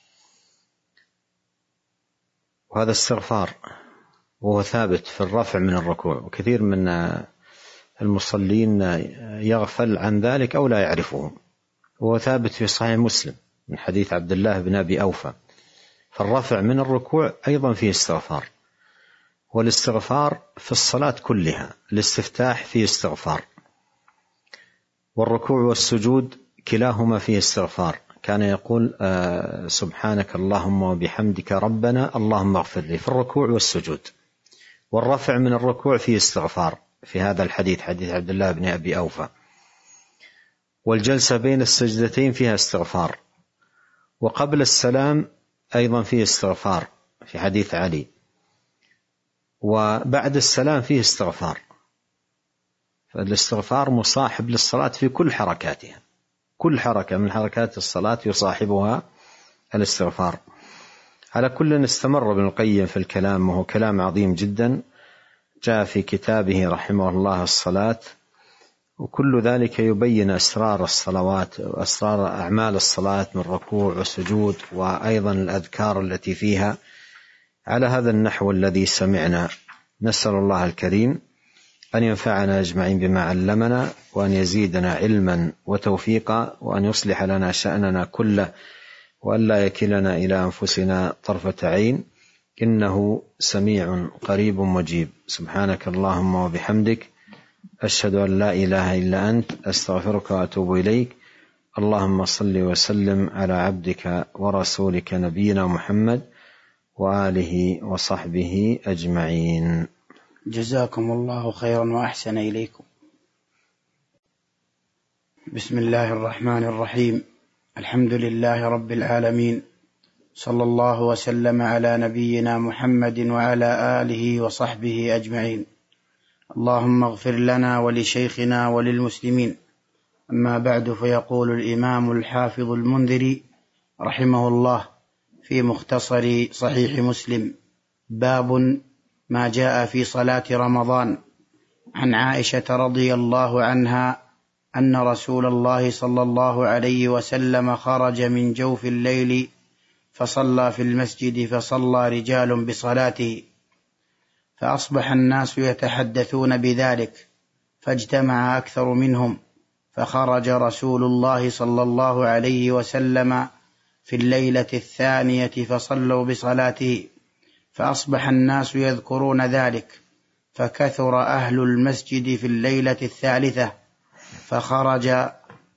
وهذا استغفار، وهو ثابت في الرفع من الركوع، وكثير من المصلين يغفل عن ذلك أو لا يعرفه. وهو ثابت في صحيح مسلم من حديث عبد الله بن أبي أوفى. فالرفع من الركوع أيضا فيه استغفار، والاستغفار في الصلاة كلها. الاستفتاح فيه استغفار، والركوع والسجود كلاهما فيه استغفار. كان يقول: سبحانك اللهم وبحمدك ربنا اللهم اغفر لي، في الركوع والسجود. والرفع من الركوع فيه استغفار في هذا الحديث، حديث عبد الله بن أبي أوفى. والجلسة بين السجدتين فيها استغفار، وقبل السلام أيضا فيه استغفار في حديث علي، وبعد السلام فيه استغفار. فالاستغفار مصاحب للصلاة في كل حركاتها، كل حركة من حركات الصلاة يصاحبها الاستغفار. على كل استمر ابن القيم في الكلام، وهو كلام عظيم جدا، جاء في كتابه رحمه الله الصلاة، وكل ذلك يبين أسرار الصلوات وأسرار أعمال الصلاة من ركوع وسجود، وأيضا الأذكار التي فيها على هذا النحو الذي سمعنا. نسأل الله الكريم أن ينفعنا أجمعين بما علمنا، وأن يزيدنا علما وتوفيقا، وأن يصلح لنا شأننا كله، وأن لا يكلنا إلى أنفسنا طرفة عين، إنه سميع قريب مجيب. سبحانك اللهم وبحمدك، أشهد أن لا إله إلا أنت، أستغفرك وأتوب إليك. اللهم صل وسلم على عبدك ورسولك نبينا محمد وآله وصحبه أجمعين. جزاكم الله خيرا وأحسن إليكم. بسم الله الرحمن الرحيم. الحمد لله رب العالمين، صلى الله وسلم على نبينا محمد وعلى آله وصحبه أجمعين. اللهم اغفر لنا ولشيخنا وللمسلمين. أما بعد، فيقول الإمام الحافظ المنذري رحمه الله في مختصر صحيح مسلم: باب ما جاء في صلاة رمضان. عن عائشة رضي الله عنها أن رسول الله صلى الله عليه وسلم خرج من جوف الليل فصلى في المسجد، فصلى رجال بصلاته، فأصبح الناس يتحدثون بذلك، فاجتمع أكثر منهم، فخرج رسول الله صلى الله عليه وسلم في الليلة الثانية فصلوا بصلاته، فأصبح الناس يذكرون ذلك، فكثر أهل المسجد في الليلة الثالثة، فخرج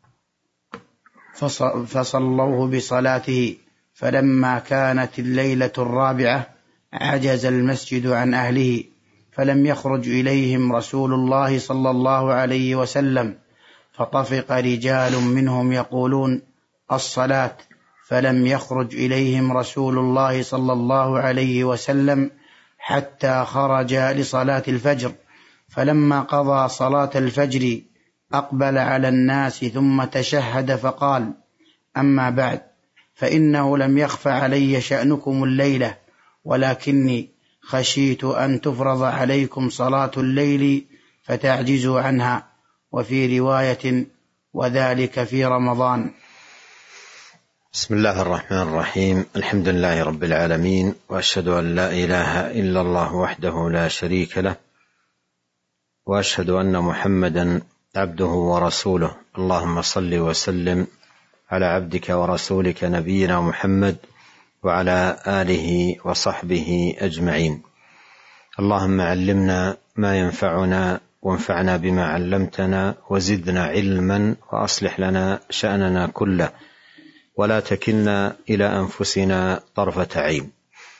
فصلوه بصلاته. فلما كانت الليلة الرابعة عجز المسجد عن أهله، فلم يخرج إليهم رسول الله صلى الله عليه وسلم، فطفق رجال منهم يقولون: الصلاة، فلم يخرج إليهم رسول الله صلى الله عليه وسلم حتى خرج لصلاة الفجر، فلما قضى صلاة الفجر أقبل على الناس ثم تشهد فقال: أما بعد، فإنه لم يخف علي شأنكم الليلة، ولكني خشيت أن تفرض عليكم صلاة الليل فتعجزوا عنها، وفي رواية: وذلك في رمضان. بسم الله الرحمن الرحيم. الحمد لله رب العالمين، وأشهد أن لا إله إلا الله وحده لا شريك له، وأشهد أن محمدا عبده ورسوله. اللهم صل وسلم على عبدك ورسولك نبينا محمد وعلى آله وصحبه أجمعين. اللهم علمنا ما ينفعنا، وانفعنا بما علمتنا، وزدنا علما، وأصلح لنا شأننا كله، ولا تكلنا إلى أنفسنا طرفة عين.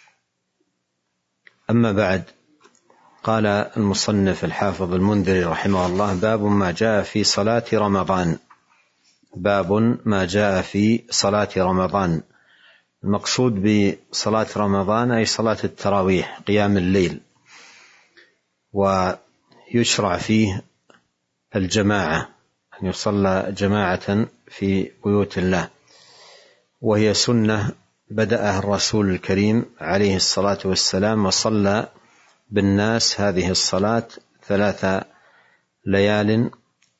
أما بعد، قال المصنف الحافظ المنذري رحمه الله: باب ما جاء في صلاة رمضان. باب ما جاء في صلاة رمضان. المقصود بصلاة رمضان أي صلاة التراويح، قيام الليل، ويشرع فيه الجماعة، أن يصلى جماعة في بيوت الله، وهي سنة بدأها الرسول الكريم عليه الصلاة والسلام، وصلى بالناس هذه الصلاة 3 ليال،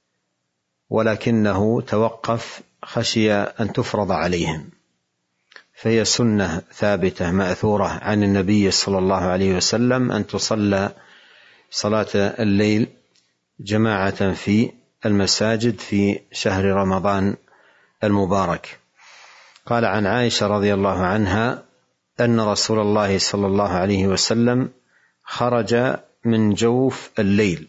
ولكنه توقف خشي أن تفرض عليهم، فهي سنة ثابتة مأثورة عن النبي صلى الله عليه وسلم أن تصلى صلاة الليل جماعة في المساجد في شهر رمضان المبارك. قال عن عائشة رضي الله عنها أن رسول الله صلى الله عليه وسلم خرج من جوف الليل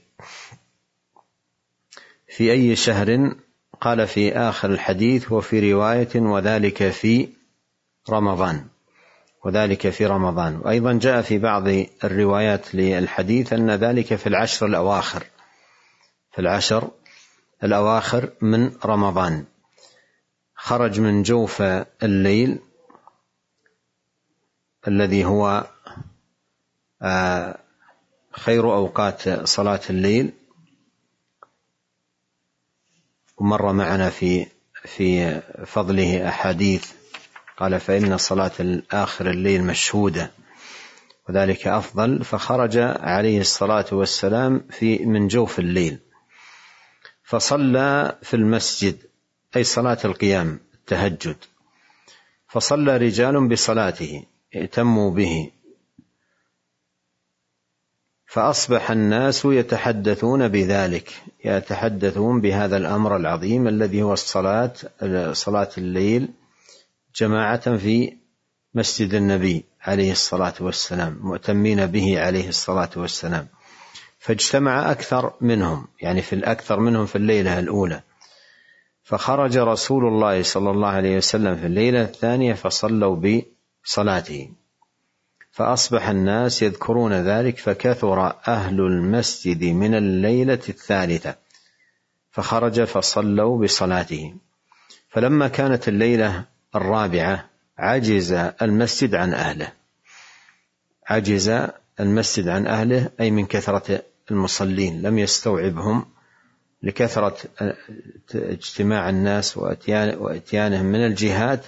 في أي شهر؟ قال في آخر الحديث: وفي رواية: وذلك في رمضان. وذلك في رمضان. وأيضا جاء في بعض الروايات للحديث أن ذلك في العشر الأواخر، في العشر الأواخر من رمضان. خرج من جوف الليل الذي هو خير أوقات صلاة الليل، ومر معنا في فضله أحاديث، قال: فإن صلاة آخر الليل مشهودة وذلك أفضل. فخرج عليه الصلاة والسلام من جوف الليل، فصلى في المسجد، أي صلاة القيام التهجد، فصلى رجال بصلاته ائتموا به، فأصبح الناس يتحدثون بذلك، يتحدثون بهذا الأمر العظيم الذي هو صلاة الليل جماعة في مسجد النبي عليه الصلاة والسلام، مؤتمين به عليه الصلاة والسلام. فاجتمع أكثر منهم، يعني في الأكثر منهم في الليلة الأولى، فخرج رسول الله صلى الله عليه وسلم في الليلة الثانية فصلوا بصلاته، فأصبح الناس يذكرون ذلك، فكثر أهل المسجد من الليلة الثالثة، فخرج فصلوا بصلاته. فلما كانت الليلة الرابعة عجز المسجد عن أهله، عجز المسجد عن أهله أي من كثرة المصلين، لم يستوعبهم لكثرة اجتماع الناس واتيانهم من الجهات،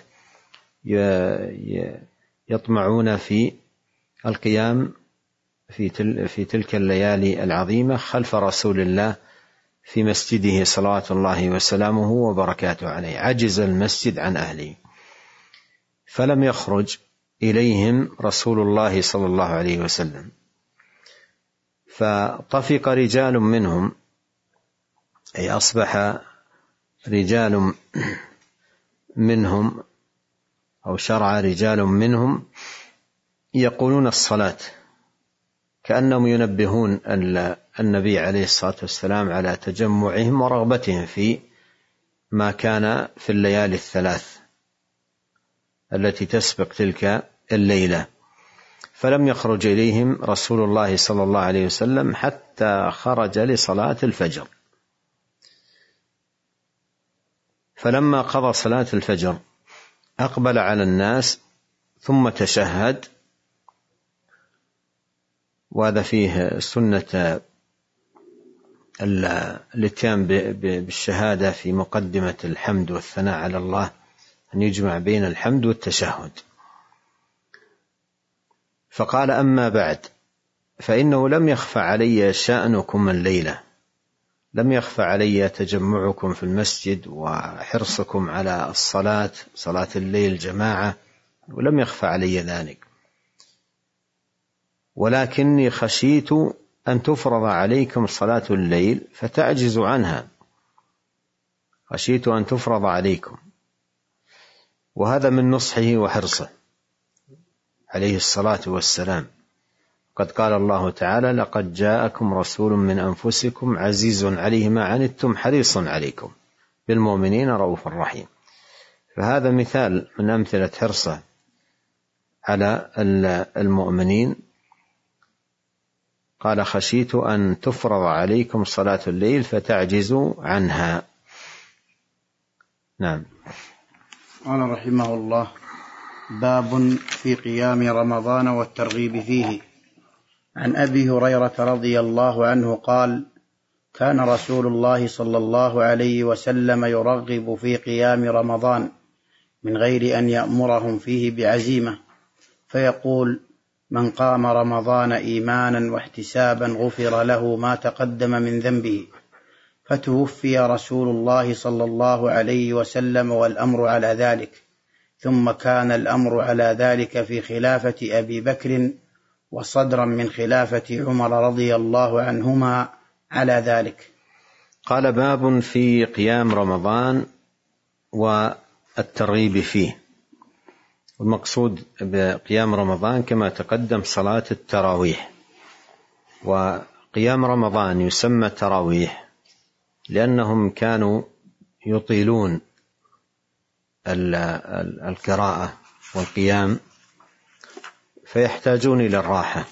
يطمعون في القيام في تلك الليالي العظيمة خلف رسول الله في مسجده صلوات الله وسلامه وبركاته عليه. عجز المسجد عن أهله، فلم يخرج إليهم رسول الله صلى الله عليه وسلم، فطفق رجال منهم، أي أصبح رجال منهم أو شرع رجال منهم يقولون الصلاة، كأنهم ينبهون النبي عليه الصلاة والسلام على تجمعهم ورغبتهم في ما كان في الليالي الثلاث التي تسبق تلك الليلة. فلم يخرج إليهم رسول الله صلى الله عليه وسلم حتى خرج لصلاة الفجر. فلما قضى صلاة الفجر أقبل على الناس ثم تشهد، وهذا فيه سنة الاتيان بالشهادة في مقدمة الحمد والثناء على الله، أن يجمع بين الحمد والتشهد. فقال: أما بعد، فإنه لم يخفى علي شأنكم الليلة، لم يخفى علي تجمعكم في المسجد وحرصكم على الصلاة، صلاة الليل جماعة، ولم يخفى علي ذلك، ولكني خشيت أن تفرض عليكم صلاة الليل فتعجزوا عنها، خشيت أن تفرض عليكم. وهذا من نصحه وحرصه عليه الصلاة والسلام. قد قال الله تعالى: لقد جاءكم رسول من أنفسكم عزيز عليه ما عنتم حريص عليكم بالمؤمنين رؤوف رحيم. فهذا مثال من أمثلة حرصه على المؤمنين. قال: خشيت أن تفرض عليكم صلاة الليل فتعجزوا عنها. نعم. قال رحمه الله: باب في قيام رمضان والترغيب فيه. عن أبي هريرة رضي الله عنه قال: كان رسول الله صلى الله عليه وسلم يرغب في قيام رمضان من غير أن يأمرهم فيه بعزيمة، فيقول: من قام رمضان إيمانا واحتسابا غفر له ما تقدم من ذنبه. فتوفي رسول الله صلى الله عليه وسلم والأمر على ذلك، ثم كان الأمر على ذلك في خلافة أبي بكر وصدرا من خلافة عمر رضي الله عنهما على ذلك. قال: باب في قيام رمضان والترغيب فيه. المقصود بقيام رمضان كما تقدم صلاة التراويح، وقيام رمضان يسمى تراويح لأنهم كانوا يطيلون القراءة والقيام فيحتاجون إلى الراحة،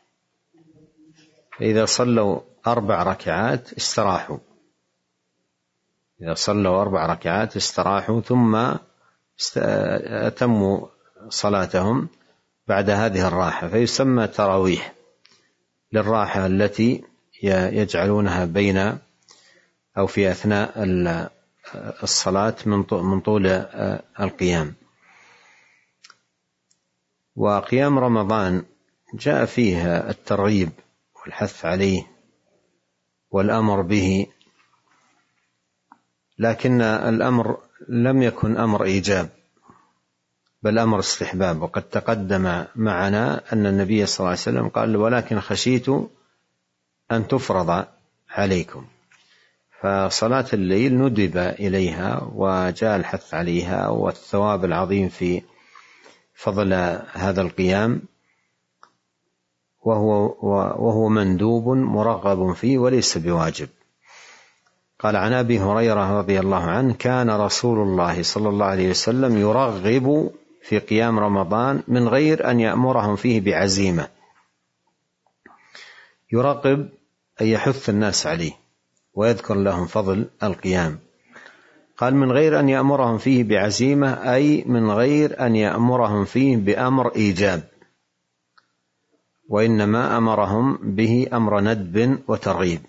فإذا صلوا 4 ركعات استراحوا، إذا صلوا 4 ركعات استراحوا ثم أتموا صلاتهم بعد هذه الراحة، فيسمى تراويح للراحة التي يجعلونها بين أو في أثناء الصلاة من طول القيام. وقيام رمضان جاء فيه الترغيب والحث عليه والأمر به، لكن الأمر لم يكن أمر إيجاب بل أمر استحباب. وقد تقدم معنا أن النبي صلى الله عليه وسلم قال: ولكن خشيت أن تفرض عليكم. فصلاة الليل ندب إليها وجاء الحث عليها، والثواب العظيم في فضل هذا القيام، وهو مندوب مرغب فيه وليس بواجب. قال: عن أبي هريرة رضي الله عنه: كان رسول الله صلى الله عليه وسلم يرغب في قيام رمضان من غير أن يأمرهم فيه بعزيمة. يرغب أن يحث الناس عليه ويذكر لهم فضل القيام. قال: من غير أن يأمرهم فيه بعزيمة، أي من غير أن يأمرهم فيه بأمر إيجاب، وإنما أمرهم به أمر ندب وترغيب.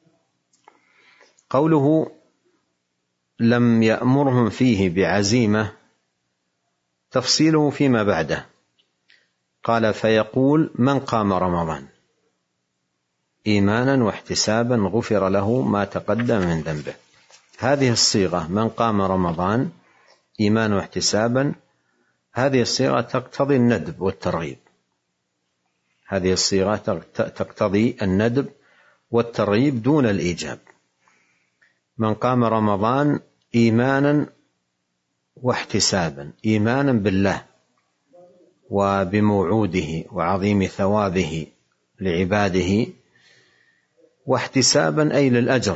قوله لم يأمرهم فيه بعزيمة تفصيله فيما بعده. قال: فيقول: من قام رمضان إيمانا واحتسابا غفر له ما تقدم من ذنبه. هذه الصيغة من قام رمضان إيمانا واحتسابا، هذه الصيغة تقتضي الندب والترغيب، هذه الصيغة تقتضي الندب والترغيب دون الإيجاب. من قام رمضان إيمانا واحتسابا، إيمانا بالله وبموعوده وعظيم ثوابه لعباده، واحتسابا أي للأجر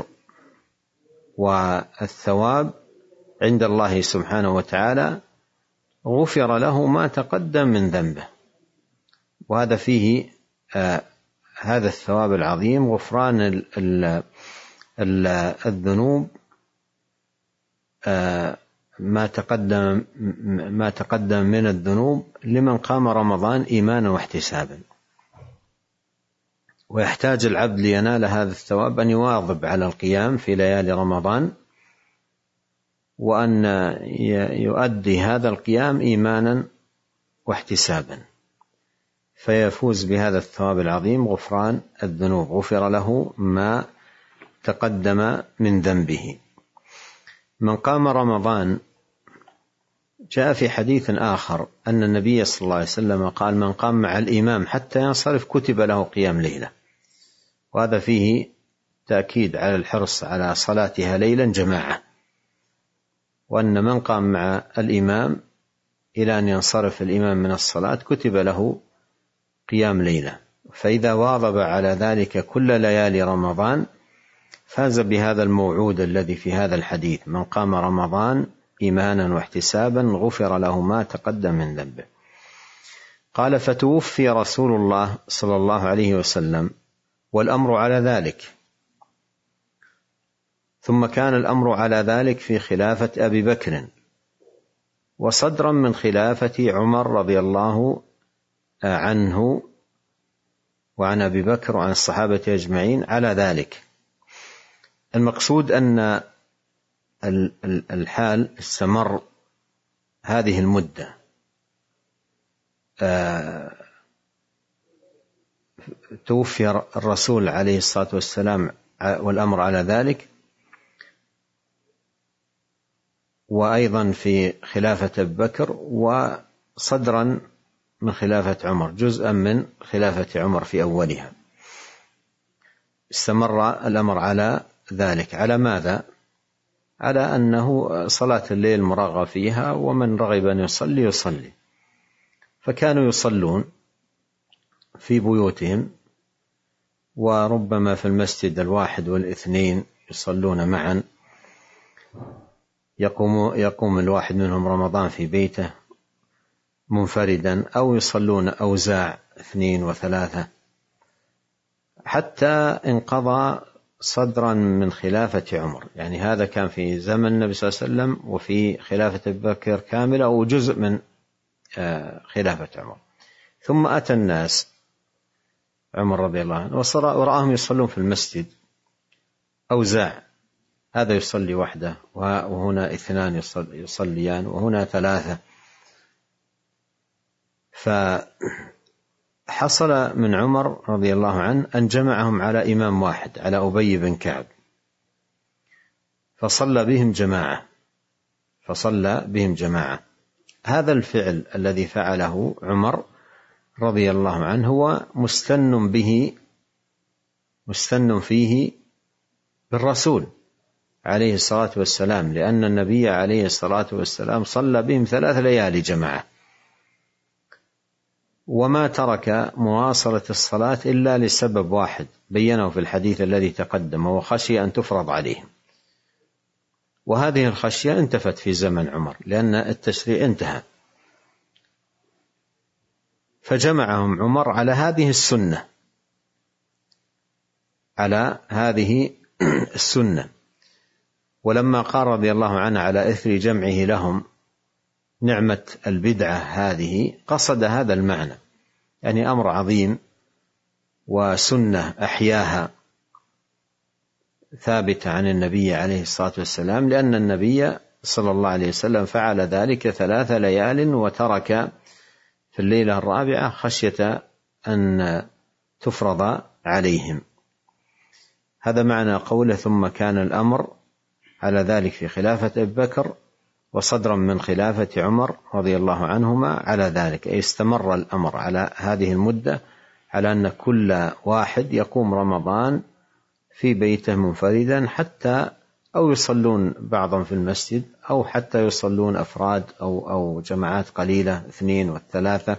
والثواب عند الله سبحانه وتعالى، غفر له ما تقدم من ذنبه. وهذا فيه هذا الثواب العظيم، غفران الذنوب ما تقدم من الذنوب لمن قام رمضان إيمانا واحتسابا. ويحتاج العبد لينال هذا الثواب أن يواظب على القيام في ليالي رمضان، وأن يؤدي هذا القيام إيمانا واحتسابا، فيفوز بهذا الثواب العظيم، غفران الذنوب، غفر له ما تقدم من ذنبه. من قام رمضان، جاء في حديث آخر أن النبي صلى الله عليه وسلم قال: من قام مع الإمام حتى ينصرف كتب له قيام ليلة. وهذا فيه تأكيد على الحرص على صلاتها ليلا جماعة، وأن من قام مع الإمام إلى أن ينصرف الإمام من الصلاة كتب له قيام ليلة، فإذا واظب على ذلك كل ليالي رمضان فاز بهذا الموعود الذي في هذا الحديث: من قام رمضان إيمانا واحتسابا غفر له ما تقدم من ذنبه. قال: فتوفي رسول الله صلى الله عليه وسلم والأمر على ذلك، ثم كان الأمر على ذلك في خلافة أبي بكر، وصدرا من خلافة عمر رضي الله عنه وعن أبي بكر وعن الصحابة أجمعين على ذلك. المقصود أن الحال استمر هذه المدة، توفي الرسول عليه الصلاة والسلام والأمر على ذلك، وأيضا في خلافة أبي بكر، وصدرا من خلافة عمر، جزءا من خلافة عمر في أولها. استمر الأمر على ذلك. على ماذا؟ على أنه صلاة الليل مرغب فيها، ومن رغب أن يصلي يصلي. فكانوا يصلون في بيوتهم، وربما في المسجد الواحد والاثنين يصلون معا، يقوم الواحد منهم رمضان في بيته منفردا، أو يصلون أوزاع 2 و3، حتى انقضى صدرا من خلافة عمر. يعني هذا كان في زمن النبي صلى الله عليه وسلم، وفي خلافة أبي بكر كاملة، أو جزء من خلافة عمر. ثم أتى الناس عمر رضي الله عنه ورآهم يصلون في المسجد أوزاع، هذا يصلي وحده، وهنا 2 يصليان، وهنا 3. فحصل من عمر رضي الله عنه أن جمعهم على إمام واحد، على أبي بن كعب، فصلى بهم جماعة. هذا الفعل الذي فعله عمر رضي الله عنه هو مستن فيه بالرسول عليه الصلاة والسلام، لأن النبي عليه الصلاة والسلام صلى بهم 3 ليالي جماعة، وما ترك مواصلة الصلاة إلا لسبب واحد بينه في الحديث الذي تقدم، وخشي أن تفرض عليهم. وهذه الخشية انتفت في زمن عمر، لأن التشريع انتهى، فجمعهم عمر على هذه السنة. ولما قال رضي الله عنه على إثر جمعه لهم نعمة البدعة هذه، قصد هذا المعنى، يعني أمر عظيم وسنة أحياها ثابتة عن النبي عليه الصلاة والسلام، لأن النبي صلى الله عليه وسلم فعل ذلك 3 ليال، وترك في الليلة الرابعة خشية أن تفرض عليهم. هذا معنى قوله: ثم كان الأمر على ذلك في خلافة أبي بكر، وصدرا من خلافة عمر رضي الله عنهما على ذلك، أي استمر الأمر على هذه المدة، على أن كل واحد يقوم رمضان في بيته منفردا، حتى أو يصلون بعضا في المسجد، أو حتى يصلون أفراد أو جماعات قليلة 2 و3،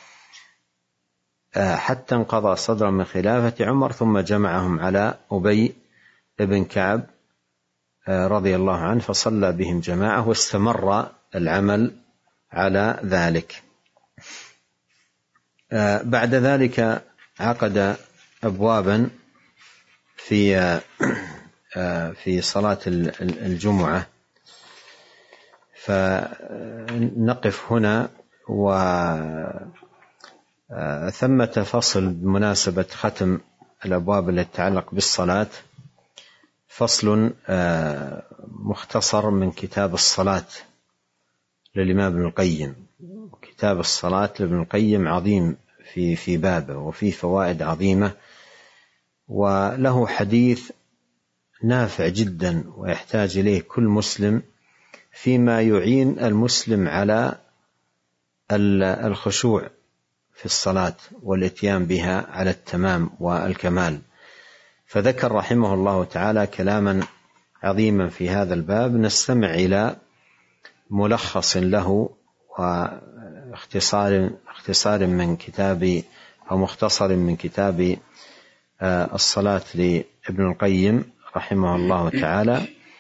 حتى انقضى صدرا من خلافة عمر، ثم جمعهم على أبي بن كعب رضي الله عنه، فصلى بهم جماعة، واستمر العمل على ذلك. بعد ذلك عقد أبوابا في صلاة الجمعة، فنقف هنا. وثمة فصل بمناسبة ختم الأبواب التي تتعلق بالصلاة، فصل مختصر من كتاب الصلاة للإمام ابن القيم. كتاب الصلاة لابن القيم عظيم في بابه، وفيه فوائد عظيمة، وله حديث نافع جدا ويحتاج إليه كل مسلم فيما يعين المسلم على الخشوع في الصلاة والاتيان بها على التمام والكمال. فذكر رحمه الله تعالى كلاما عظيما في هذا الباب، نستمع إلى ملخص له واختصار من كتاب أو مختصر من كتاب الصلاة لابن القيم رحمه الله تعالى،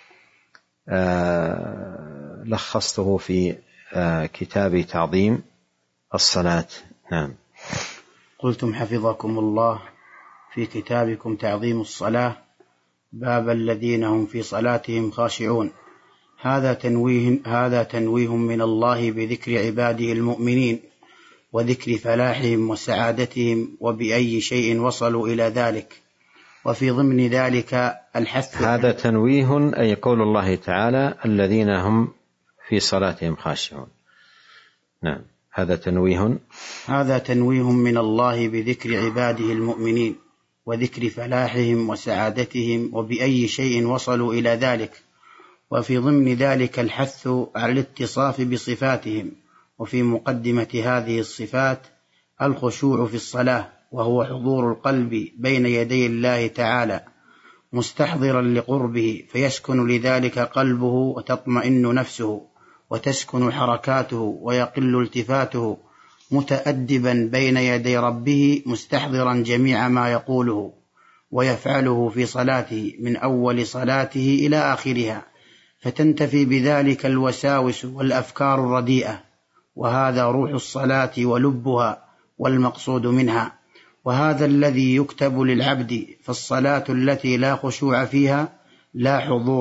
لخصته في كتاب تعظيم الصلاة. نعم. قلتم حفظكم الله في كتابكم تعظيم الصلاة باب الذين هم في صلاتهم خاشعون. هذا تنويه من الله بذكر عباده المؤمنين وذكر فلاحهم وسعادتهم وبأي شيء وصلوا إلى ذلك، وفي ضمن ذلك الحث. هذا تنويه أي قول الله تعالى الذين هم في صلاتهم خاشعون. نعم، هذا تنويه من الله بذكر عباده المؤمنين وذكر فلاحهم وسعادتهم وبأي شيء وصلوا إلى ذلك، وفي ضمن ذلك الحث على الاتصاف بصفاتهم. وفي مقدمة هذه الصفات الخشوع في الصلاة، وهو حضور القلب بين يدي الله تعالى مستحضرا لقربه، فيسكن لذلك قلبه وتطمئن نفسه وتسكن حركاته ويقل التفاته، متأدبا بين يدي ربه مستحضرا جميع ما يقوله ويفعله في صلاته من أول صلاته إلى آخرها، فتنتفي بذلك الوساوس والأفكار الرديئة. وهذا روح الصلاة ولبها والمقصود منها، وهذا الذي يكتب للعبد. فالصلاة التي لا خشوع فيها ولا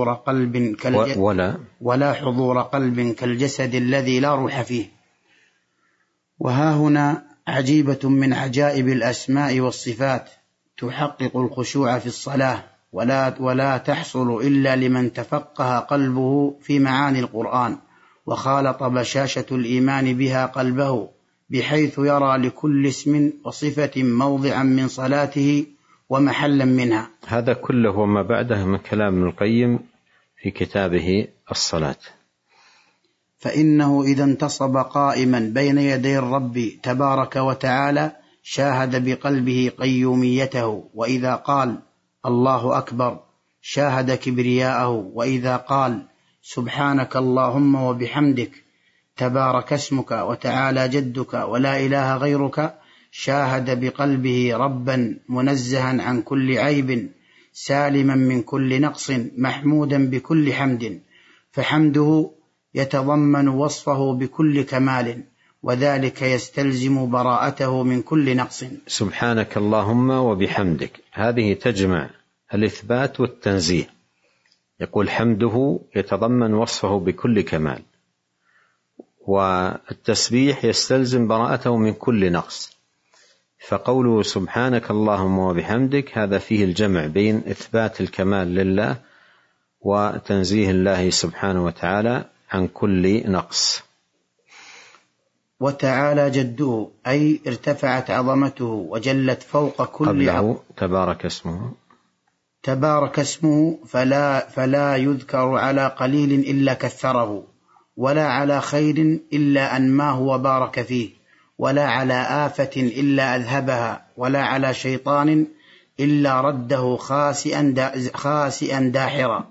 حضور قلب كالجسد الذي لا روح فيه. وها هنا عجيبة من عجائب الأسماء والصفات تحقق الخشوع في الصلاة، ولا تحصل إلا لمن تفقه قلبه في معاني القرآن وخالط بشاشة الإيمان بها قلبه، بحيث يرى لكل اسم وصفة موضعا من صلاته ومحلا منها. هذا كله وما بعده من كلام ابن القيم في كتابه الصلاة. فإنه إذا انتصب قائما بين يدي الرب تبارك وتعالى شاهد بقلبه قيوميته، وإذا قال الله أكبر شاهد كبرياءه، وإذا قال سبحانك اللهم وبحمدك تبارك اسمك وتعالى جدك ولا إله غيرك شاهد بقلبه ربا منزها عن كل عيب سالما من كل نقص محمودا بكل حمد، فحمده يتضمن وصفه بكل كمال، وذلك يستلزم براءته من كل نقص. سبحانك اللهم وبحمدك، هذه تجمع الإثبات والتنزيه. يقول حمده يتضمن وصفه بكل كمال، والتسبيح يستلزم براءته من كل نقص. فقوله سبحانك اللهم وبحمدك هذا فيه الجمع بين إثبات الكمال لله وتنزيه الله سبحانه وتعالى عن كل نقص. وتعالى جده أي ارتفعت عظمته وجلت فوق كل قبله تبارك اسمه فلا يذكر على قليل إلا كثره، ولا على خير إلا أنماه وبارك فيه، ولا على آفة إلا أذهبها، ولا على شيطان إلا رده خاسئا داحرا.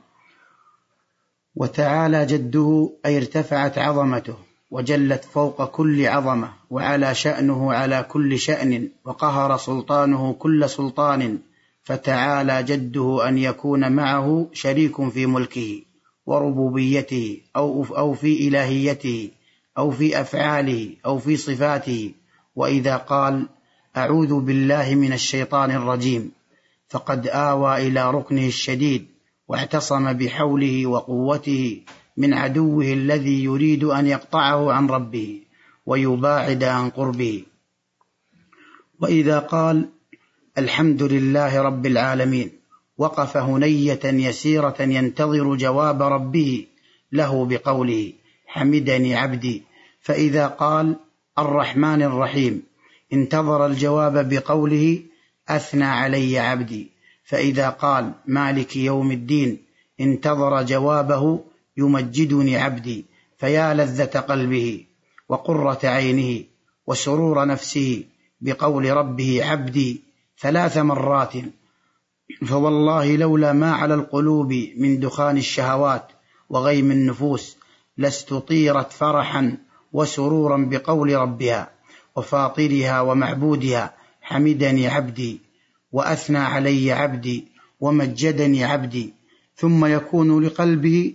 وتعالى جده أي ارتفعت عظمته وجلت فوق كل عظمة، وعلى شأنه على كل شأن، وقهر سلطانه كل سلطان. فتعالى جده أن يكون معه شريك في ملكه وربوبيته أو في إلهيته أو في أفعاله أو في صفاته. وإذا قال أعوذ بالله من الشيطان الرجيم فقد آوى إلى ركنه الشديد واعتصم بحوله وقوته من عدوه الذي يريد أن يقطعه عن ربه ويباعد عن قربه. وإذا قال الحمد لله رب العالمين وقف هنية يسيرة ينتظر جواب ربه له بقوله حمدني عبدي. فإذا قال الرحمن الرحيم انتظر الجواب بقوله أثنى علي عبدي. فإذا قال مالك يوم الدين انتظر جوابه يمجدني عبدي. فيا لذة قلبه وقرة عينه وسرور نفسه بقول ربه عبدي 3 مرات. فوالله لولا ما على القلوب من دخان الشهوات وغيم النفوس لست طيرت فرحا وسرورا بقول ربها وفاطرها ومعبودها حمدني عبدي وأثنى علي عبدي ومجدني عبدي. ثم يكون لقلبه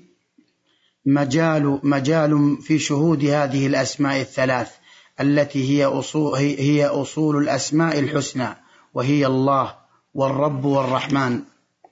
مجال في شهود هذه الأسماء الثلاث التي هي أصول الأسماء الحسنى، وهي الله والرب والرحمن.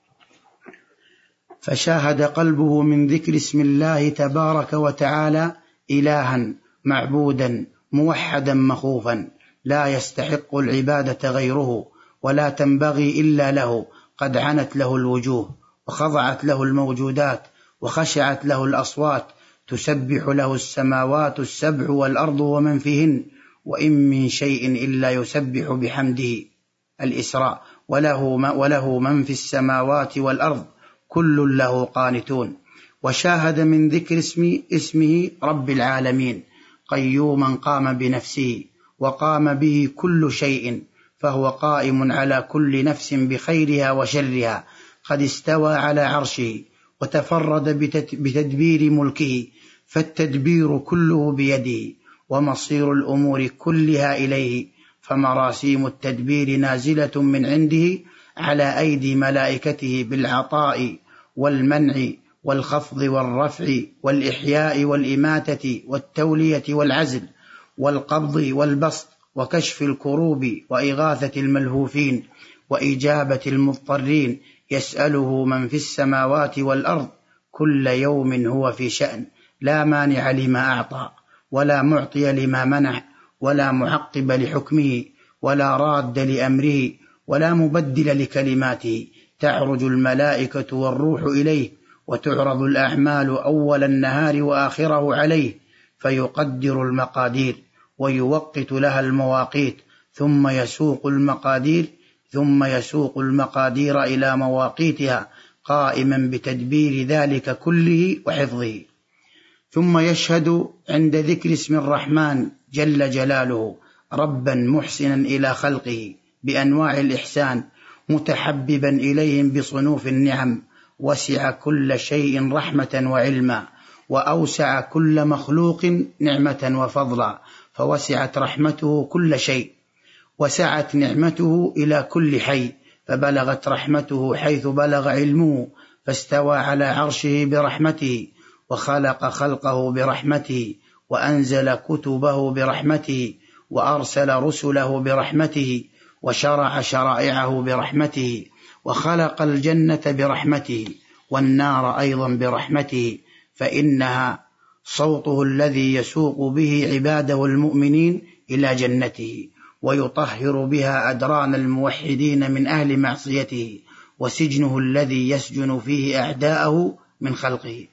فشاهد قلبه من ذكر اسم الله تبارك وتعالى إلها معبودا موحدا مخوفا لا يستحق العبادة غيره ولا تنبغي إلا له، قد عنت له الوجوه وخضعت له الموجودات وخشعت له الأصوات، تسبح له السماوات السبع والأرض ومن فيهن، وإن من شيء إلا يسبح بحمده. الإسراء. وله من في السماوات والأرض كل له قانتون. وشاهد من ذكر اسمه رب العالمين قيوما قام بنفسه وقام به كل شيء، فهو قائم على كل نفس بخيرها وشرها، قد استوى على عرشه وتفرد بتدبير ملكه، فالتدبير كله بيده ومصير الأمور كلها إليه، فمراسيم التدبير نازلة من عنده على أيدي ملائكته بالعطاء والمنع والخفض والرفع والإحياء والإماتة والتولية والعزل والقبض والبسط وكشف الكروب وإغاثة الملهوفين وإجابة المضطرين. يسأله من في السماوات والأرض كل يوم هو في شأن، لا مانع لما أعطى ولا معطي لما منع ولا معقب لحكمه ولا راد لأمره ولا مبدل لكلماته. تعرج الملائكة والروح إليه وتعرض الأعمال أول النهار وآخره عليه، فيقدر المقادير ويوقت لها المواقيت، ثم يسوق المقادير إلى مواقيتها قائما بتدبير ذلك كله وحفظه. ثم يشهد عند ذكر اسم الرحمن جل جلاله ربا محسنا إلى خلقه بأنواع الإحسان، متحببا إليهم بصنوف النعم، وسع كل شيء رحمة وعلما، وأوسع كل مخلوق نعمة وفضلا، فوسعت رحمته كل شيء، وسعت نعمته إلى كل حي، فبلغت رحمته حيث بلغ علمه، فاستوى على عرشه برحمته، وخلق خلقه برحمته، وأنزل كتبه برحمته، وأرسل رسله برحمته، وشرع شرائعه برحمته، وخلق الجنة برحمته والنار أيضا برحمته، فإنها صوته الذي يسوق به عباده المؤمنين إلى جنته، ويطهر بها أدران الموحدين من أهل معصيته، وسجنه الذي يسجن فيه أعداءه من خلقه.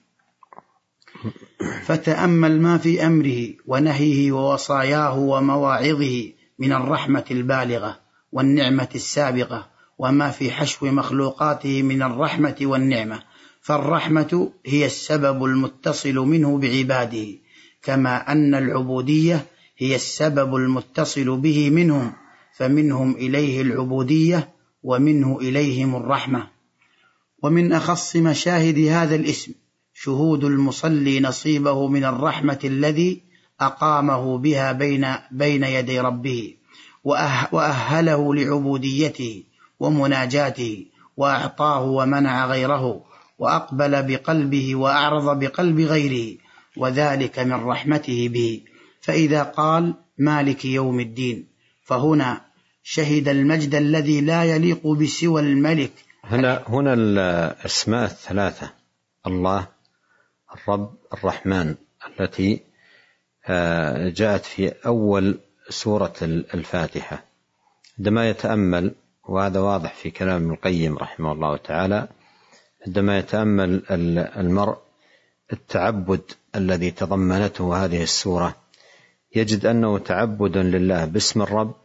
فتأمل ما في أمره ونهيه ووصاياه ومواعظه من الرحمة البالغة والنعمة السابقة، وما في حشو مخلوقاته من الرحمة والنعمة. فالرحمة هي السبب المتصل منه بعباده، كما أن العبودية هي السبب المتصل به منهم، فمنهم إليه العبودية ومنه إليهم الرحمة. ومن أخص مشاهد هذا الاسم شهود المصلي نصيبه من الرحمة الذي أقامه بها بين يدي ربه، وأهله لعبوديته ومناجاته، وأعطاه ومنع غيره، وأقبل بقلبه وأعرض بقلب غيره، وذلك من رحمته به. فإذا قال مالك يوم الدين فهنا شهد المجد الذي لا يليق بسوى الملك. هنا الأسماء الثلاثة الله الرب الرحمن التي جاءت في أول سورة الفاتحة. عندما يتأمل، وهذا واضح في كلام ابن القيم رحمه الله تعالى، عندما يتأمل المرء التعبد الذي تضمنته هذه السورة يجد أنه تعبد لله باسم الرب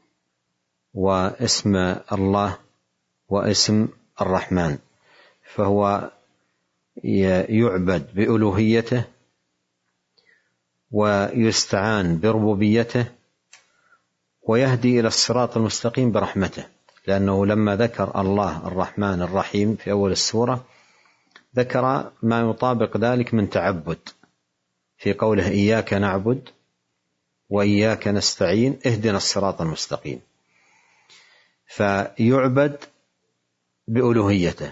واسم الله واسم الرحمن، فهو يعبد بألوهيته ويستعان بربوبيته ويهدي إلى الصراط المستقيم برحمته، لأنه لما ذكر الله الرحمن الرحيم في أول السورة ذكر ما يطابق ذلك من تعبد في قوله إياك نعبد وإياك نستعين اهدنا الصراط المستقيم، فيعبد بألوهيته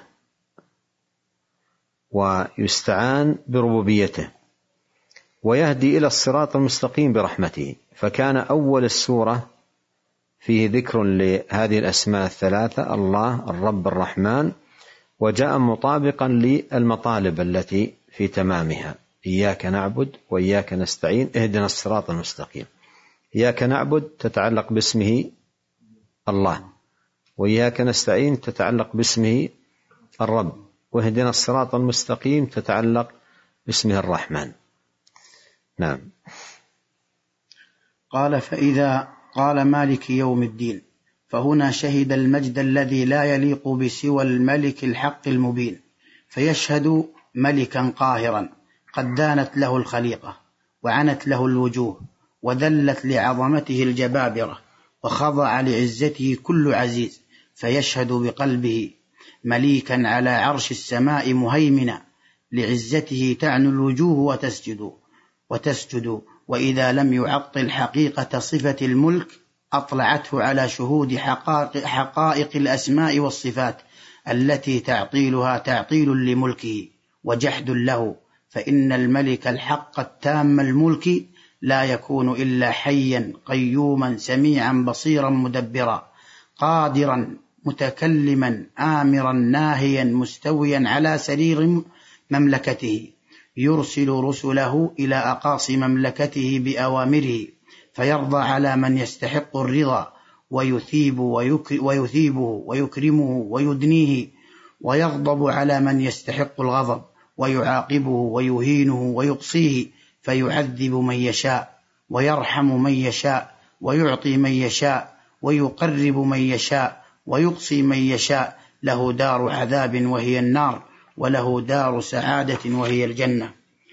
ويستعان بربوبيته ويهدي إلى الصراط المستقيم برحمته. فكان أول السورة فيه ذكر لهذه الأسماء الثلاثة، الله الرب الرحمن، وجاء مطابقا للمطالب التي في تمامها، إياك نعبد وإياك نستعين اهدنا الصراط المستقيم. إياك نعبد تتعلق باسمه الله، وإياك نستعين تتعلق باسمه الرب، واهدنا الصراط المستقيم تتعلق باسمه الرحمن. نعم. قال: فإذا قال مالك يوم الدين، فهنا شهد المجد الذي لا يليق بسوى الملك الحق المبين، فيشهد ملكا قاهرا قد دانت له الخليقة وعنت له الوجوه وذلت لعظمته الجبابرة وخضع لعزته كل عزيز، فيشهد بقلبه مليكا على عرش السماء مهيمنا، لعزته تعنو الوجوه وتسجد، وإذا لم يعطل حقيقة صفة الملك أطلعته على شهود حقائق الأسماء والصفات التي تعطيلها تعطيل لملكه وجحد له، فإن الملك الحق التام الملك لا يكون إلا حيا قيوما سميعا بصيرا مدبرا قادرا متكلما آمرا ناهيا مستويا على سرير مملكته، يرسل رسله إلى أقاصي مملكته بأوامره، فيرضى على من يستحق الرضا ويثيبه ويكرمه ويدنيه، ويغضب على من يستحق الغضب ويعاقبه ويهينه ويقصيه، فيعذب من يشاء ويرحم من يشاء ويعطي من يشاء ويقرب من يشاء ويقصي من يشاء، له دار عذاب وهي النار، وله دار سعادة وهي الجنة.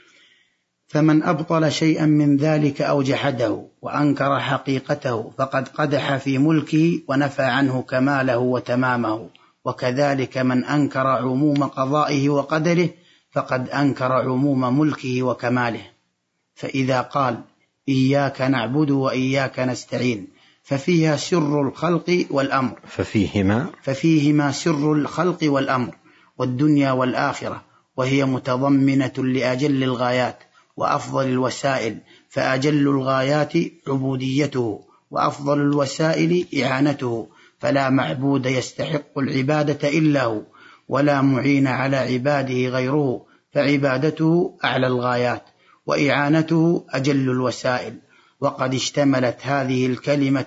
فمن أبطل شيئا من ذلك أو جحده وأنكر حقيقته فقد قدح في ملكه ونفى عنه كماله وتمامه، وكذلك من أنكر عموم قضائه وقدره فقد أنكر عموم ملكه وكماله. فإذا قال إياك نعبد وإياك نستعين ففيها سر الخلق والأمر، ففيهما سر الخلق والأمر والدنيا والآخرة، وهي متضمنة لأجل الغايات وأفضل الوسائل، فأجل الغايات عبوديته وأفضل الوسائل إعانته، فلا معبود يستحق العبادة إلا هو، ولا معين على عباده غيره، فعبادته أعلى الغايات وإعانته أجل الوسائل. وقد اشتملت هذه الكلمة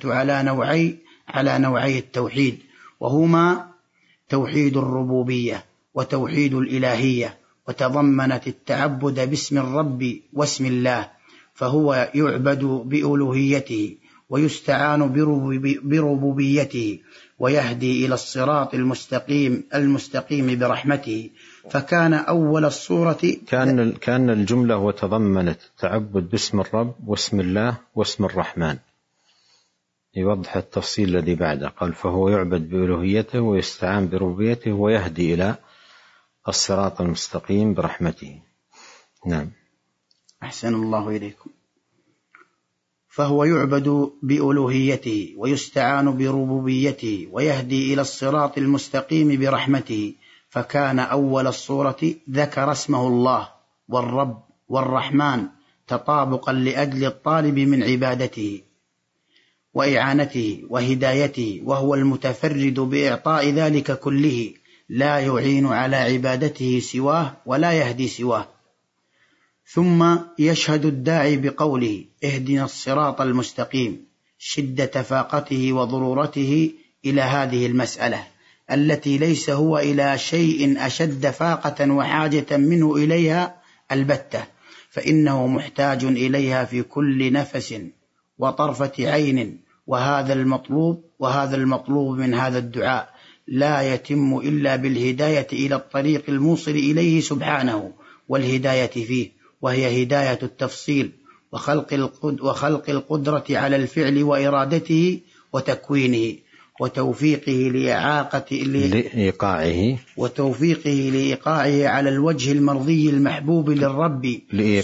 على نوعي التوحيد، وهما توحيد الربوبية وتوحيد الإلهية، وتضمنت التعبد باسم الرب واسم الله، فهو يعبد بألوهيته ويستعان بربوبيته ويهدي إلى الصراط المستقيم برحمته. فكان أول الصورة كان الجملة وتضمنت التعبد باسم الرب واسم الله واسم الرحمن، يوضح التفصيل الذي بعده، قال فهو يعبد بألوهيته ويستعان بربوبيته ويهدي إلى الصراط المستقيم برحمته. نعم. أحسن الله إليكم. فهو يعبد بألوهيته ويستعان بربوبيته ويهدي إلى الصراط المستقيم برحمته. فكان أول الصورة ذكر اسمه الله والرب والرحمن تطابقا لأجل الطالب من عبادته وإعانته وهدايته، وهو المتفرد بإعطاء ذلك كله، لا يعين على عبادته سواه ولا يهدي سواه. ثم يشهد الداعي بقوله اهدنا الصراط المستقيم شدة فاقته وضرورته إلى هذه المسألة التي ليس هو إلى شيء أشد فاقة وحاجة منه إليها البتة، فإنه محتاج إليها في كل نفس وطرفة عين، وهذا المطلوب من هذا الدعاء لا يتم إلا بالهداية إلى الطريق الموصل إليه سبحانه والهداية فيه، وهي هداية التفصيل وخلق القدرة على الفعل وإرادته وتكوينه وتوفيقه لإيقاعه على الوجه المرضي المحبوب للرب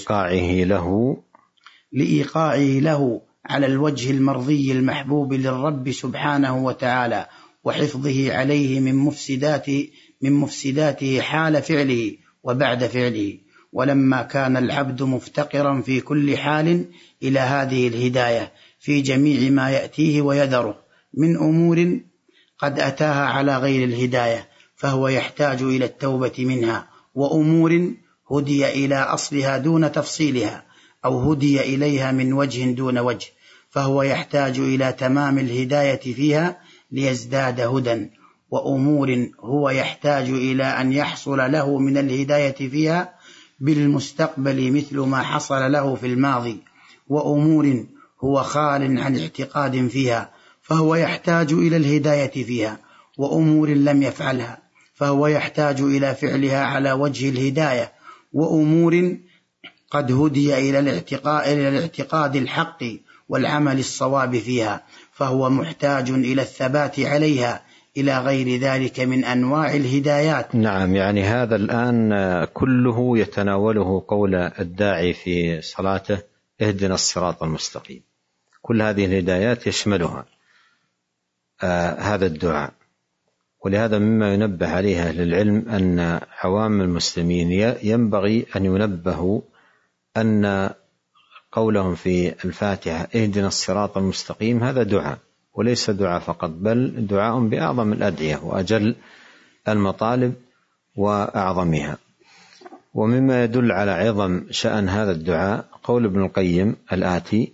لإيقاعه له على الوجه المرضي المحبوب للرب سبحانه وتعالى، وحفظه عليه من مفسداته حال فعله وبعد فعله. ولما كان العبد مفتقرا في كل حال إلى هذه الهداية في جميع ما يأتيه ويذره من أمور قد أتاها على غير الهداية، فهو يحتاج إلى التوبة منها، وأمور هدي إلى أصلها دون تفصيلها أو هدي إليها من وجه دون وجه، فهو يحتاج إلى تمام الهداية فيها ليزداد هدى، وأمور هو يحتاج إلى أن يحصل له من الهداية فيها بالمستقبل مثل ما حصل له في الماضي، وأمور هو خال عن اعتقاد فيها فهو يحتاج إلى الهداية فيها، وأمور لم يفعلها فهو يحتاج إلى فعلها على وجه الهداية، وأمور قد هدي إلى الاعتقاد الحق والعمل الصواب فيها فهو محتاج إلى الثبات عليها إلى غير ذلك من أنواع الهدايات. نعم، يعني هذا الآن كله يتناوله قول الداعي في صلاته اهدنا الصراط المستقيم، كل هذه الهدايات يشملها هذا الدعاء. ولهذا مما ينبه عليه أهل العلم أن عوام المسلمين ينبغي أن ينبهوا أن قولهم في الفاتحة اهدنا الصراط المستقيم هذا دعاء، وليس دعاء فقط، بل دعاء بأعظم الأدعية وأجل المطالب وأعظمها. ومما يدل على عظم شأن هذا الدعاء قول ابن القيم الآتي: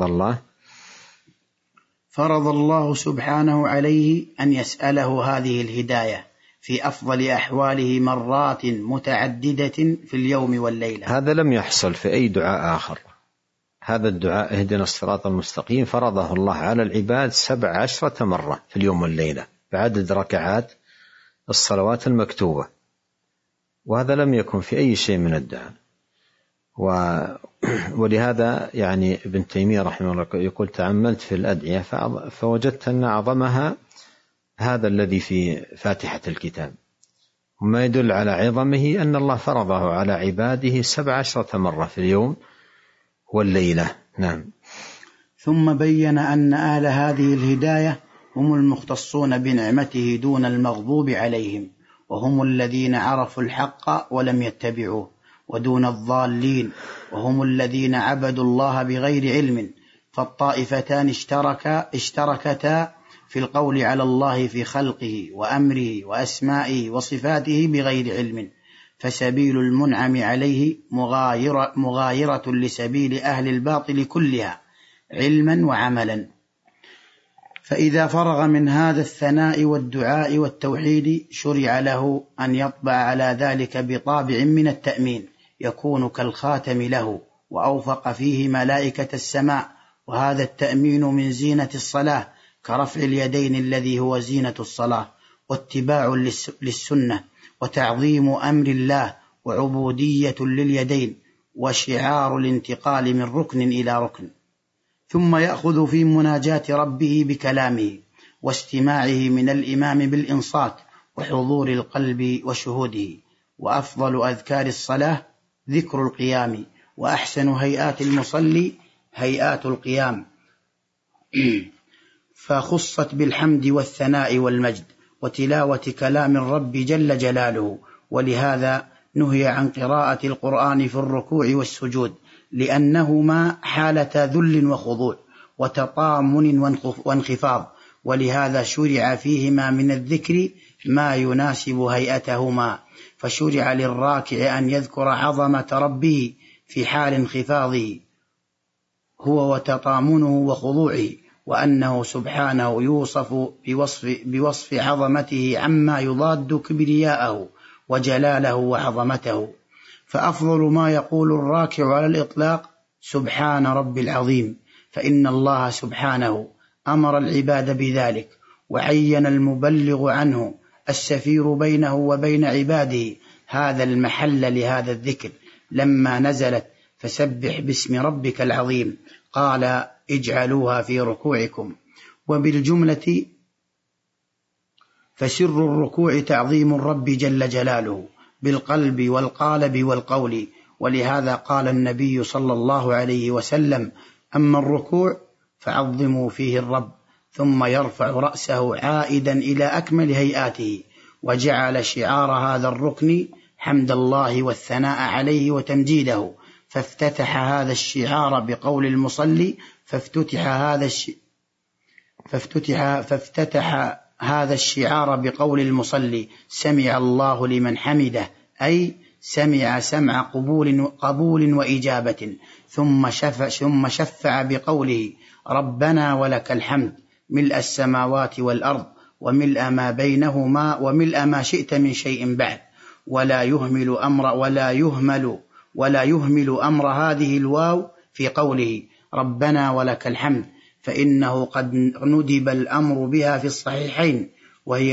فرض الله سبحانه عليه أن يسأله هذه الهداية في أفضل أحواله مرات متعددة في اليوم والليلة. هذا لم يحصل في أي دعاء آخر. هذا الدعاء اهدنا الصراط المستقيم فرضه الله على العباد 17 مرة في اليوم والليلة بعدد ركعات الصلوات المكتوبة، وهذا لم يكن في أي شيء من الدعاء. ولهذا يعني ابن تيمية رحمه الله يقول: تأملت في الأدعية فوجدت أن أعظمها هذا الذي في فاتحة الكتاب، وما يدل على عظمه أن الله فرضه على عباده 17 مرة في اليوم والليلة. نعم. ثم بين أن أهل هذه الهداية هم المختصون بنعمته دون المغضوب عليهم، وهم الذين عرفوا الحق ولم يتبعوه، ودون الضالين وهم الذين عبدوا الله بغير علم. فالطائفتان اشتركتا في القول على الله في خلقه وأمره وأسمائه وصفاته بغير علم، فسبيل المنعم عليه مغايرة لسبيل أهل الباطل كلها علما وعملا. فإذا فرغ من هذا الثناء والدعاء والتوحيد شرع له أن يطبع على ذلك بطابع من التأمين يكون كالخاتم له، وأوفق فيه ملائكة السماء، وهذا التأمين من زينة الصلاة كرفع اليدين الذي هو زينة الصلاة، واتباع للسنة، وتعظيم أمر الله، وعبودية لليدين، وشعار الانتقال من ركن إلى ركن. ثم يأخذ في مناجاة ربه بكلامه واستماعه من الإمام بالإنصات وحضور القلب وشهوده. وأفضل أذكار الصلاة ذكر القيام، وأحسن هيئات المصلي هيئات القيام، فخصت بالحمد والثناء والمجد وتلاوة كلام الرب جل جلاله. ولهذا نهي عن قراءة القرآن في الركوع والسجود، لأنهما حالة ذل وخضوع وتطامن وانخفاض، ولهذا شرع فيهما من الذكر ما يناسب هيئتهما، فشرع للراكع أن يذكر عظمة ربه في حال انخفاضه هو وتطامنه وخضوعه، وأنه سبحانه يوصف بوصف عظمته عما يضاد كبرياءه وجلاله وعظمته. فأفضل ما يقول الراكع على الإطلاق سبحان ربي العظيم، فإن الله سبحانه أمر العباد بذلك، وعين المبلغ عنه السفير بينه وبين عباده هذا المحل لهذا الذكر لما نزلت فسبح باسم ربك العظيم، قال اجعلوها في ركوعكم. وبالجملة فسر الركوع تعظيم الرب جل جلاله بالقلب والقالب والقول، ولهذا قال النبي صلى الله عليه وسلم: أما الركوع فعظموا فيه الرب، ثم يرفع رأسه عائدا إلى أكمل هيئاته. وجعل شعار هذا الركن حمد الله والثناء عليه وتمجيده، فافتتح هذا الشعار بقول المصلي فافتتح هذا الشعار بقول المصلي: سمع الله لمن حمده، أي سمع سمع قبول وإجابة. ثم شفع بقوله: ربنا ولك الحمد ملء السماوات والأرض وملء ما بينهما وملء ما شئت من شيء بعد. ولا يهمل أمر هذه الواو في قوله ربنا ولك الحمد، فإنه قد ندب الأمر بها في الصحيحين، وهي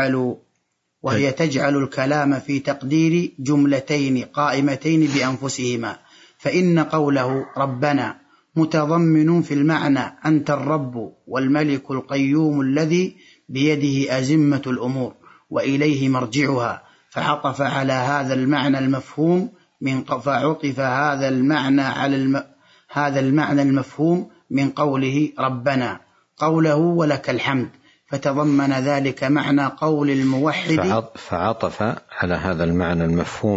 تجعل الكلام في تقدير جملتين قائمتين بأنفسهما. فإن قوله ربنا متضمن في المعنى أنت الرب والملك القيوم الذي بيده أزمة الأمور وإليه مرجعها، فعطف على هذا المعنى المفهوم هذا المعنى المفهوم من قوله ربنا قوله ولك الحمد، فتضمن ذلك معنى قول الموحد. فعطف على هذا المعنى المفهوم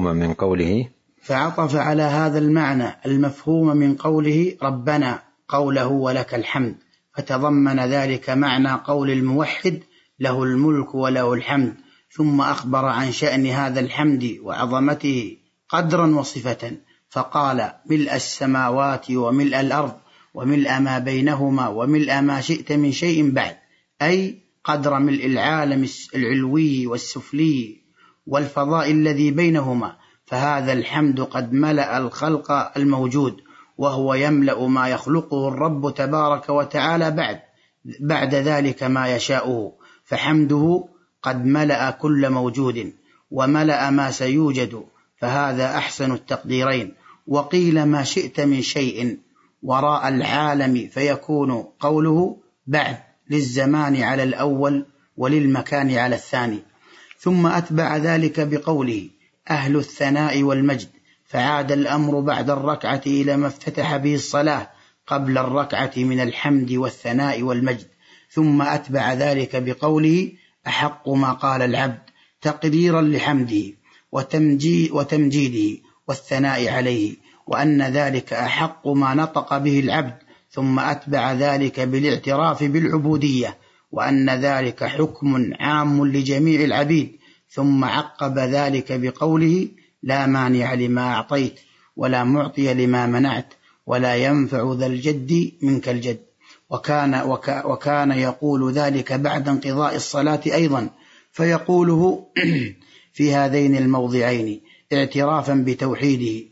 من قوله ربنا قوله ولك الحمد، فتضمن ذلك معنى قول الموحد له الملك وله الحمد. ثم أخبر عن شأن هذا الحمد وعظمته قدرا وصفة، فقال ملء السماوات وملء الأرض وملء ما بينهما وملء ما شئت من شيء بعد، أي قدر ملء العالم العلوي والسفلي والفضاء الذي بينهما. فهذا الحمد قد ملأ الخلق الموجود، وهو يملأ ما يخلقه الرب تبارك وتعالى بعد ذلك ما يشاءه، فحمده قد ملأ كل موجود وملأ ما سيوجد، فهذا أحسن التقديرين. وقيل ما شئت من شيء وراء العالم، فيكون قوله بعد للزمان على الأول وللمكان على الثاني. ثم أتبع ذلك بقوله أهل الثناء والمجد، فعاد الأمر بعد الركعة إلى ما افتتح به الصلاة قبل الركعة من الحمد والثناء والمجد. ثم أتبع ذلك بقوله أحق ما قال العبد تقديرا لحمده وتمجيده والثناء عليه، وأن ذلك أحق ما نطق به العبد. ثم أتبع ذلك بالاعتراف بالعبودية، وأن ذلك حكم عام لجميع العبيد. ثم عقب ذلك بقوله لا مانع لما أعطيت ولا معطي لما منعت ولا ينفع ذا الجد منك الجد. وكان يقول ذلك بعد انقضاء الصلاة أيضا، فيقوله في هذين الموضعين اعترافا بتوحيده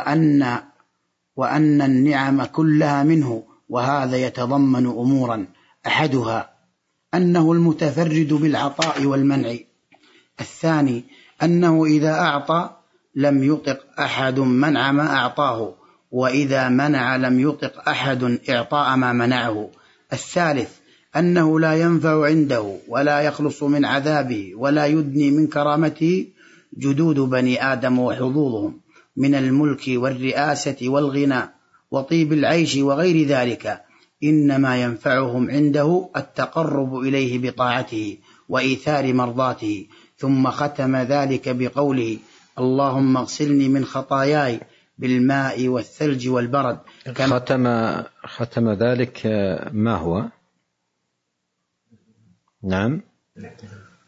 وأن النعم كلها منه. وهذا يتضمن أمورا: أحدها أنه المتفرد بالعطاء والمنع، الثاني أنه إذا أعطى لم يطق أحد منع ما أعطاه، وإذا منع لم يطق أحد إعطاء ما منعه، الثالث أنه لا ينفع عنده ولا يخلص من عذابه ولا يدني من كرامته جدود بني آدم وحظوظهم من الملك والرئاسة والغنى وطيب العيش وغير ذلك، إنما ينفعهم عنده التقرب إليه بطاعته وإيثار مرضاته. ثم ختم ذلك بقوله اللهم اغسلني من خطاياي بالماء والثلج والبرد. ختم ذلك ما هو؟ نعم،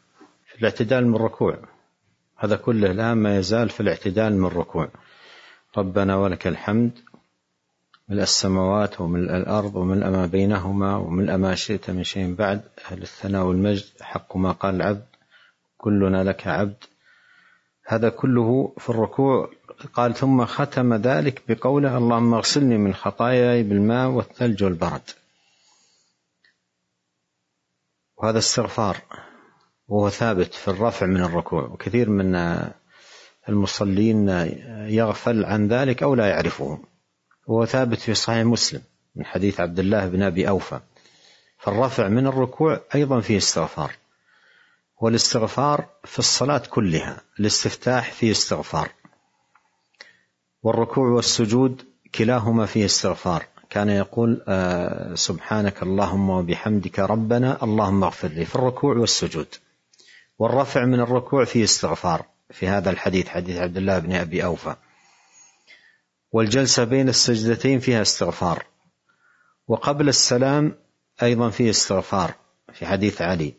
في الاعتدال من الركوع، هذا كله الآن ما يزال في الاعتدال من الركوع. ربنا ولك الحمد ملء السماوات وملء الأرض وملء ما بينهما وملء ما شئت من شيء بعد، أهل الثناء والمجد، حق ما قال العبد، كلنا لك عبد. هذا كله في الركوع. قال ثم ختم ذلك بقوله اللهم اغسلني من خطاياي بالماء والثلج والبرد. وهذا استغفار وهو ثابت في الرفع من الركوع، وكثير من المصلين يغفل عن ذلك أو لا يعرفه. وهو ثابت في صحيح مسلم من حديث عبد الله بن أبي أوفى. فالرفع من الركوع أيضا فيه استغفار، والاستغفار في الصلاة كلها. الاستفتاح فيه استغفار، والركوع والسجود كلاهما فيه استغفار. كان يقول سبحانك اللهم وبحمدك ربنا اللهم اغفر لي في الركوع والسجود. والرفع من الركوع فيه استغفار في هذا الحديث، حديث عبد الله بن أبي أوفى. والجلسة بين السجدتين فيها استغفار، وقبل السلام أيضا فيه استغفار في حديث علي،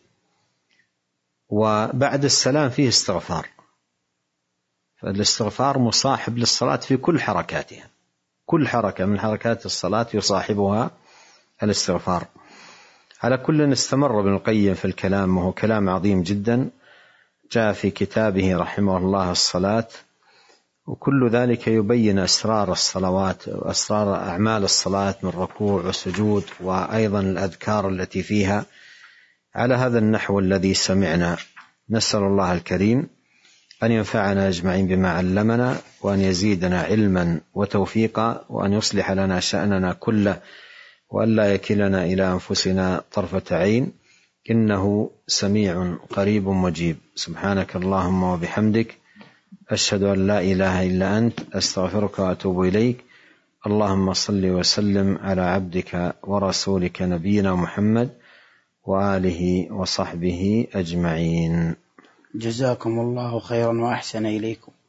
وبعد السلام فيه استغفار. فالاستغفار مصاحب للصلاة في كل حركاتها، كل حركة من حركات الصلاة يصاحبها الاستغفار. على كل نستمر ابن القيم في الكلام، وهو كلام عظيم جدا جاء في كتابه رحمه الله الصلاة، وكل ذلك يبين أسرار الصلوات وأسرار أعمال الصلاة من ركوع وسجود، وأيضا الأذكار التي فيها على هذا النحو الذي سمعنا. نسأل الله الكريم أن ينفعنا أجمعين بما علمنا، وأن يزيدنا علما وتوفيقا، وأن يصلح لنا شأننا كله، وأن لا يكلنا إلى أنفسنا طرفة عين، إنه سميع قريب مجيب. سبحانك اللهم وبحمدك، أشهد أن لا إله إلا أنت، أستغفرك وأتوب إليك. اللهم صل وسلم على عبدك ورسولك نبينا محمد وآله وصحبه أجمعين. جزاكم الله خيرا وأحسن إليكم.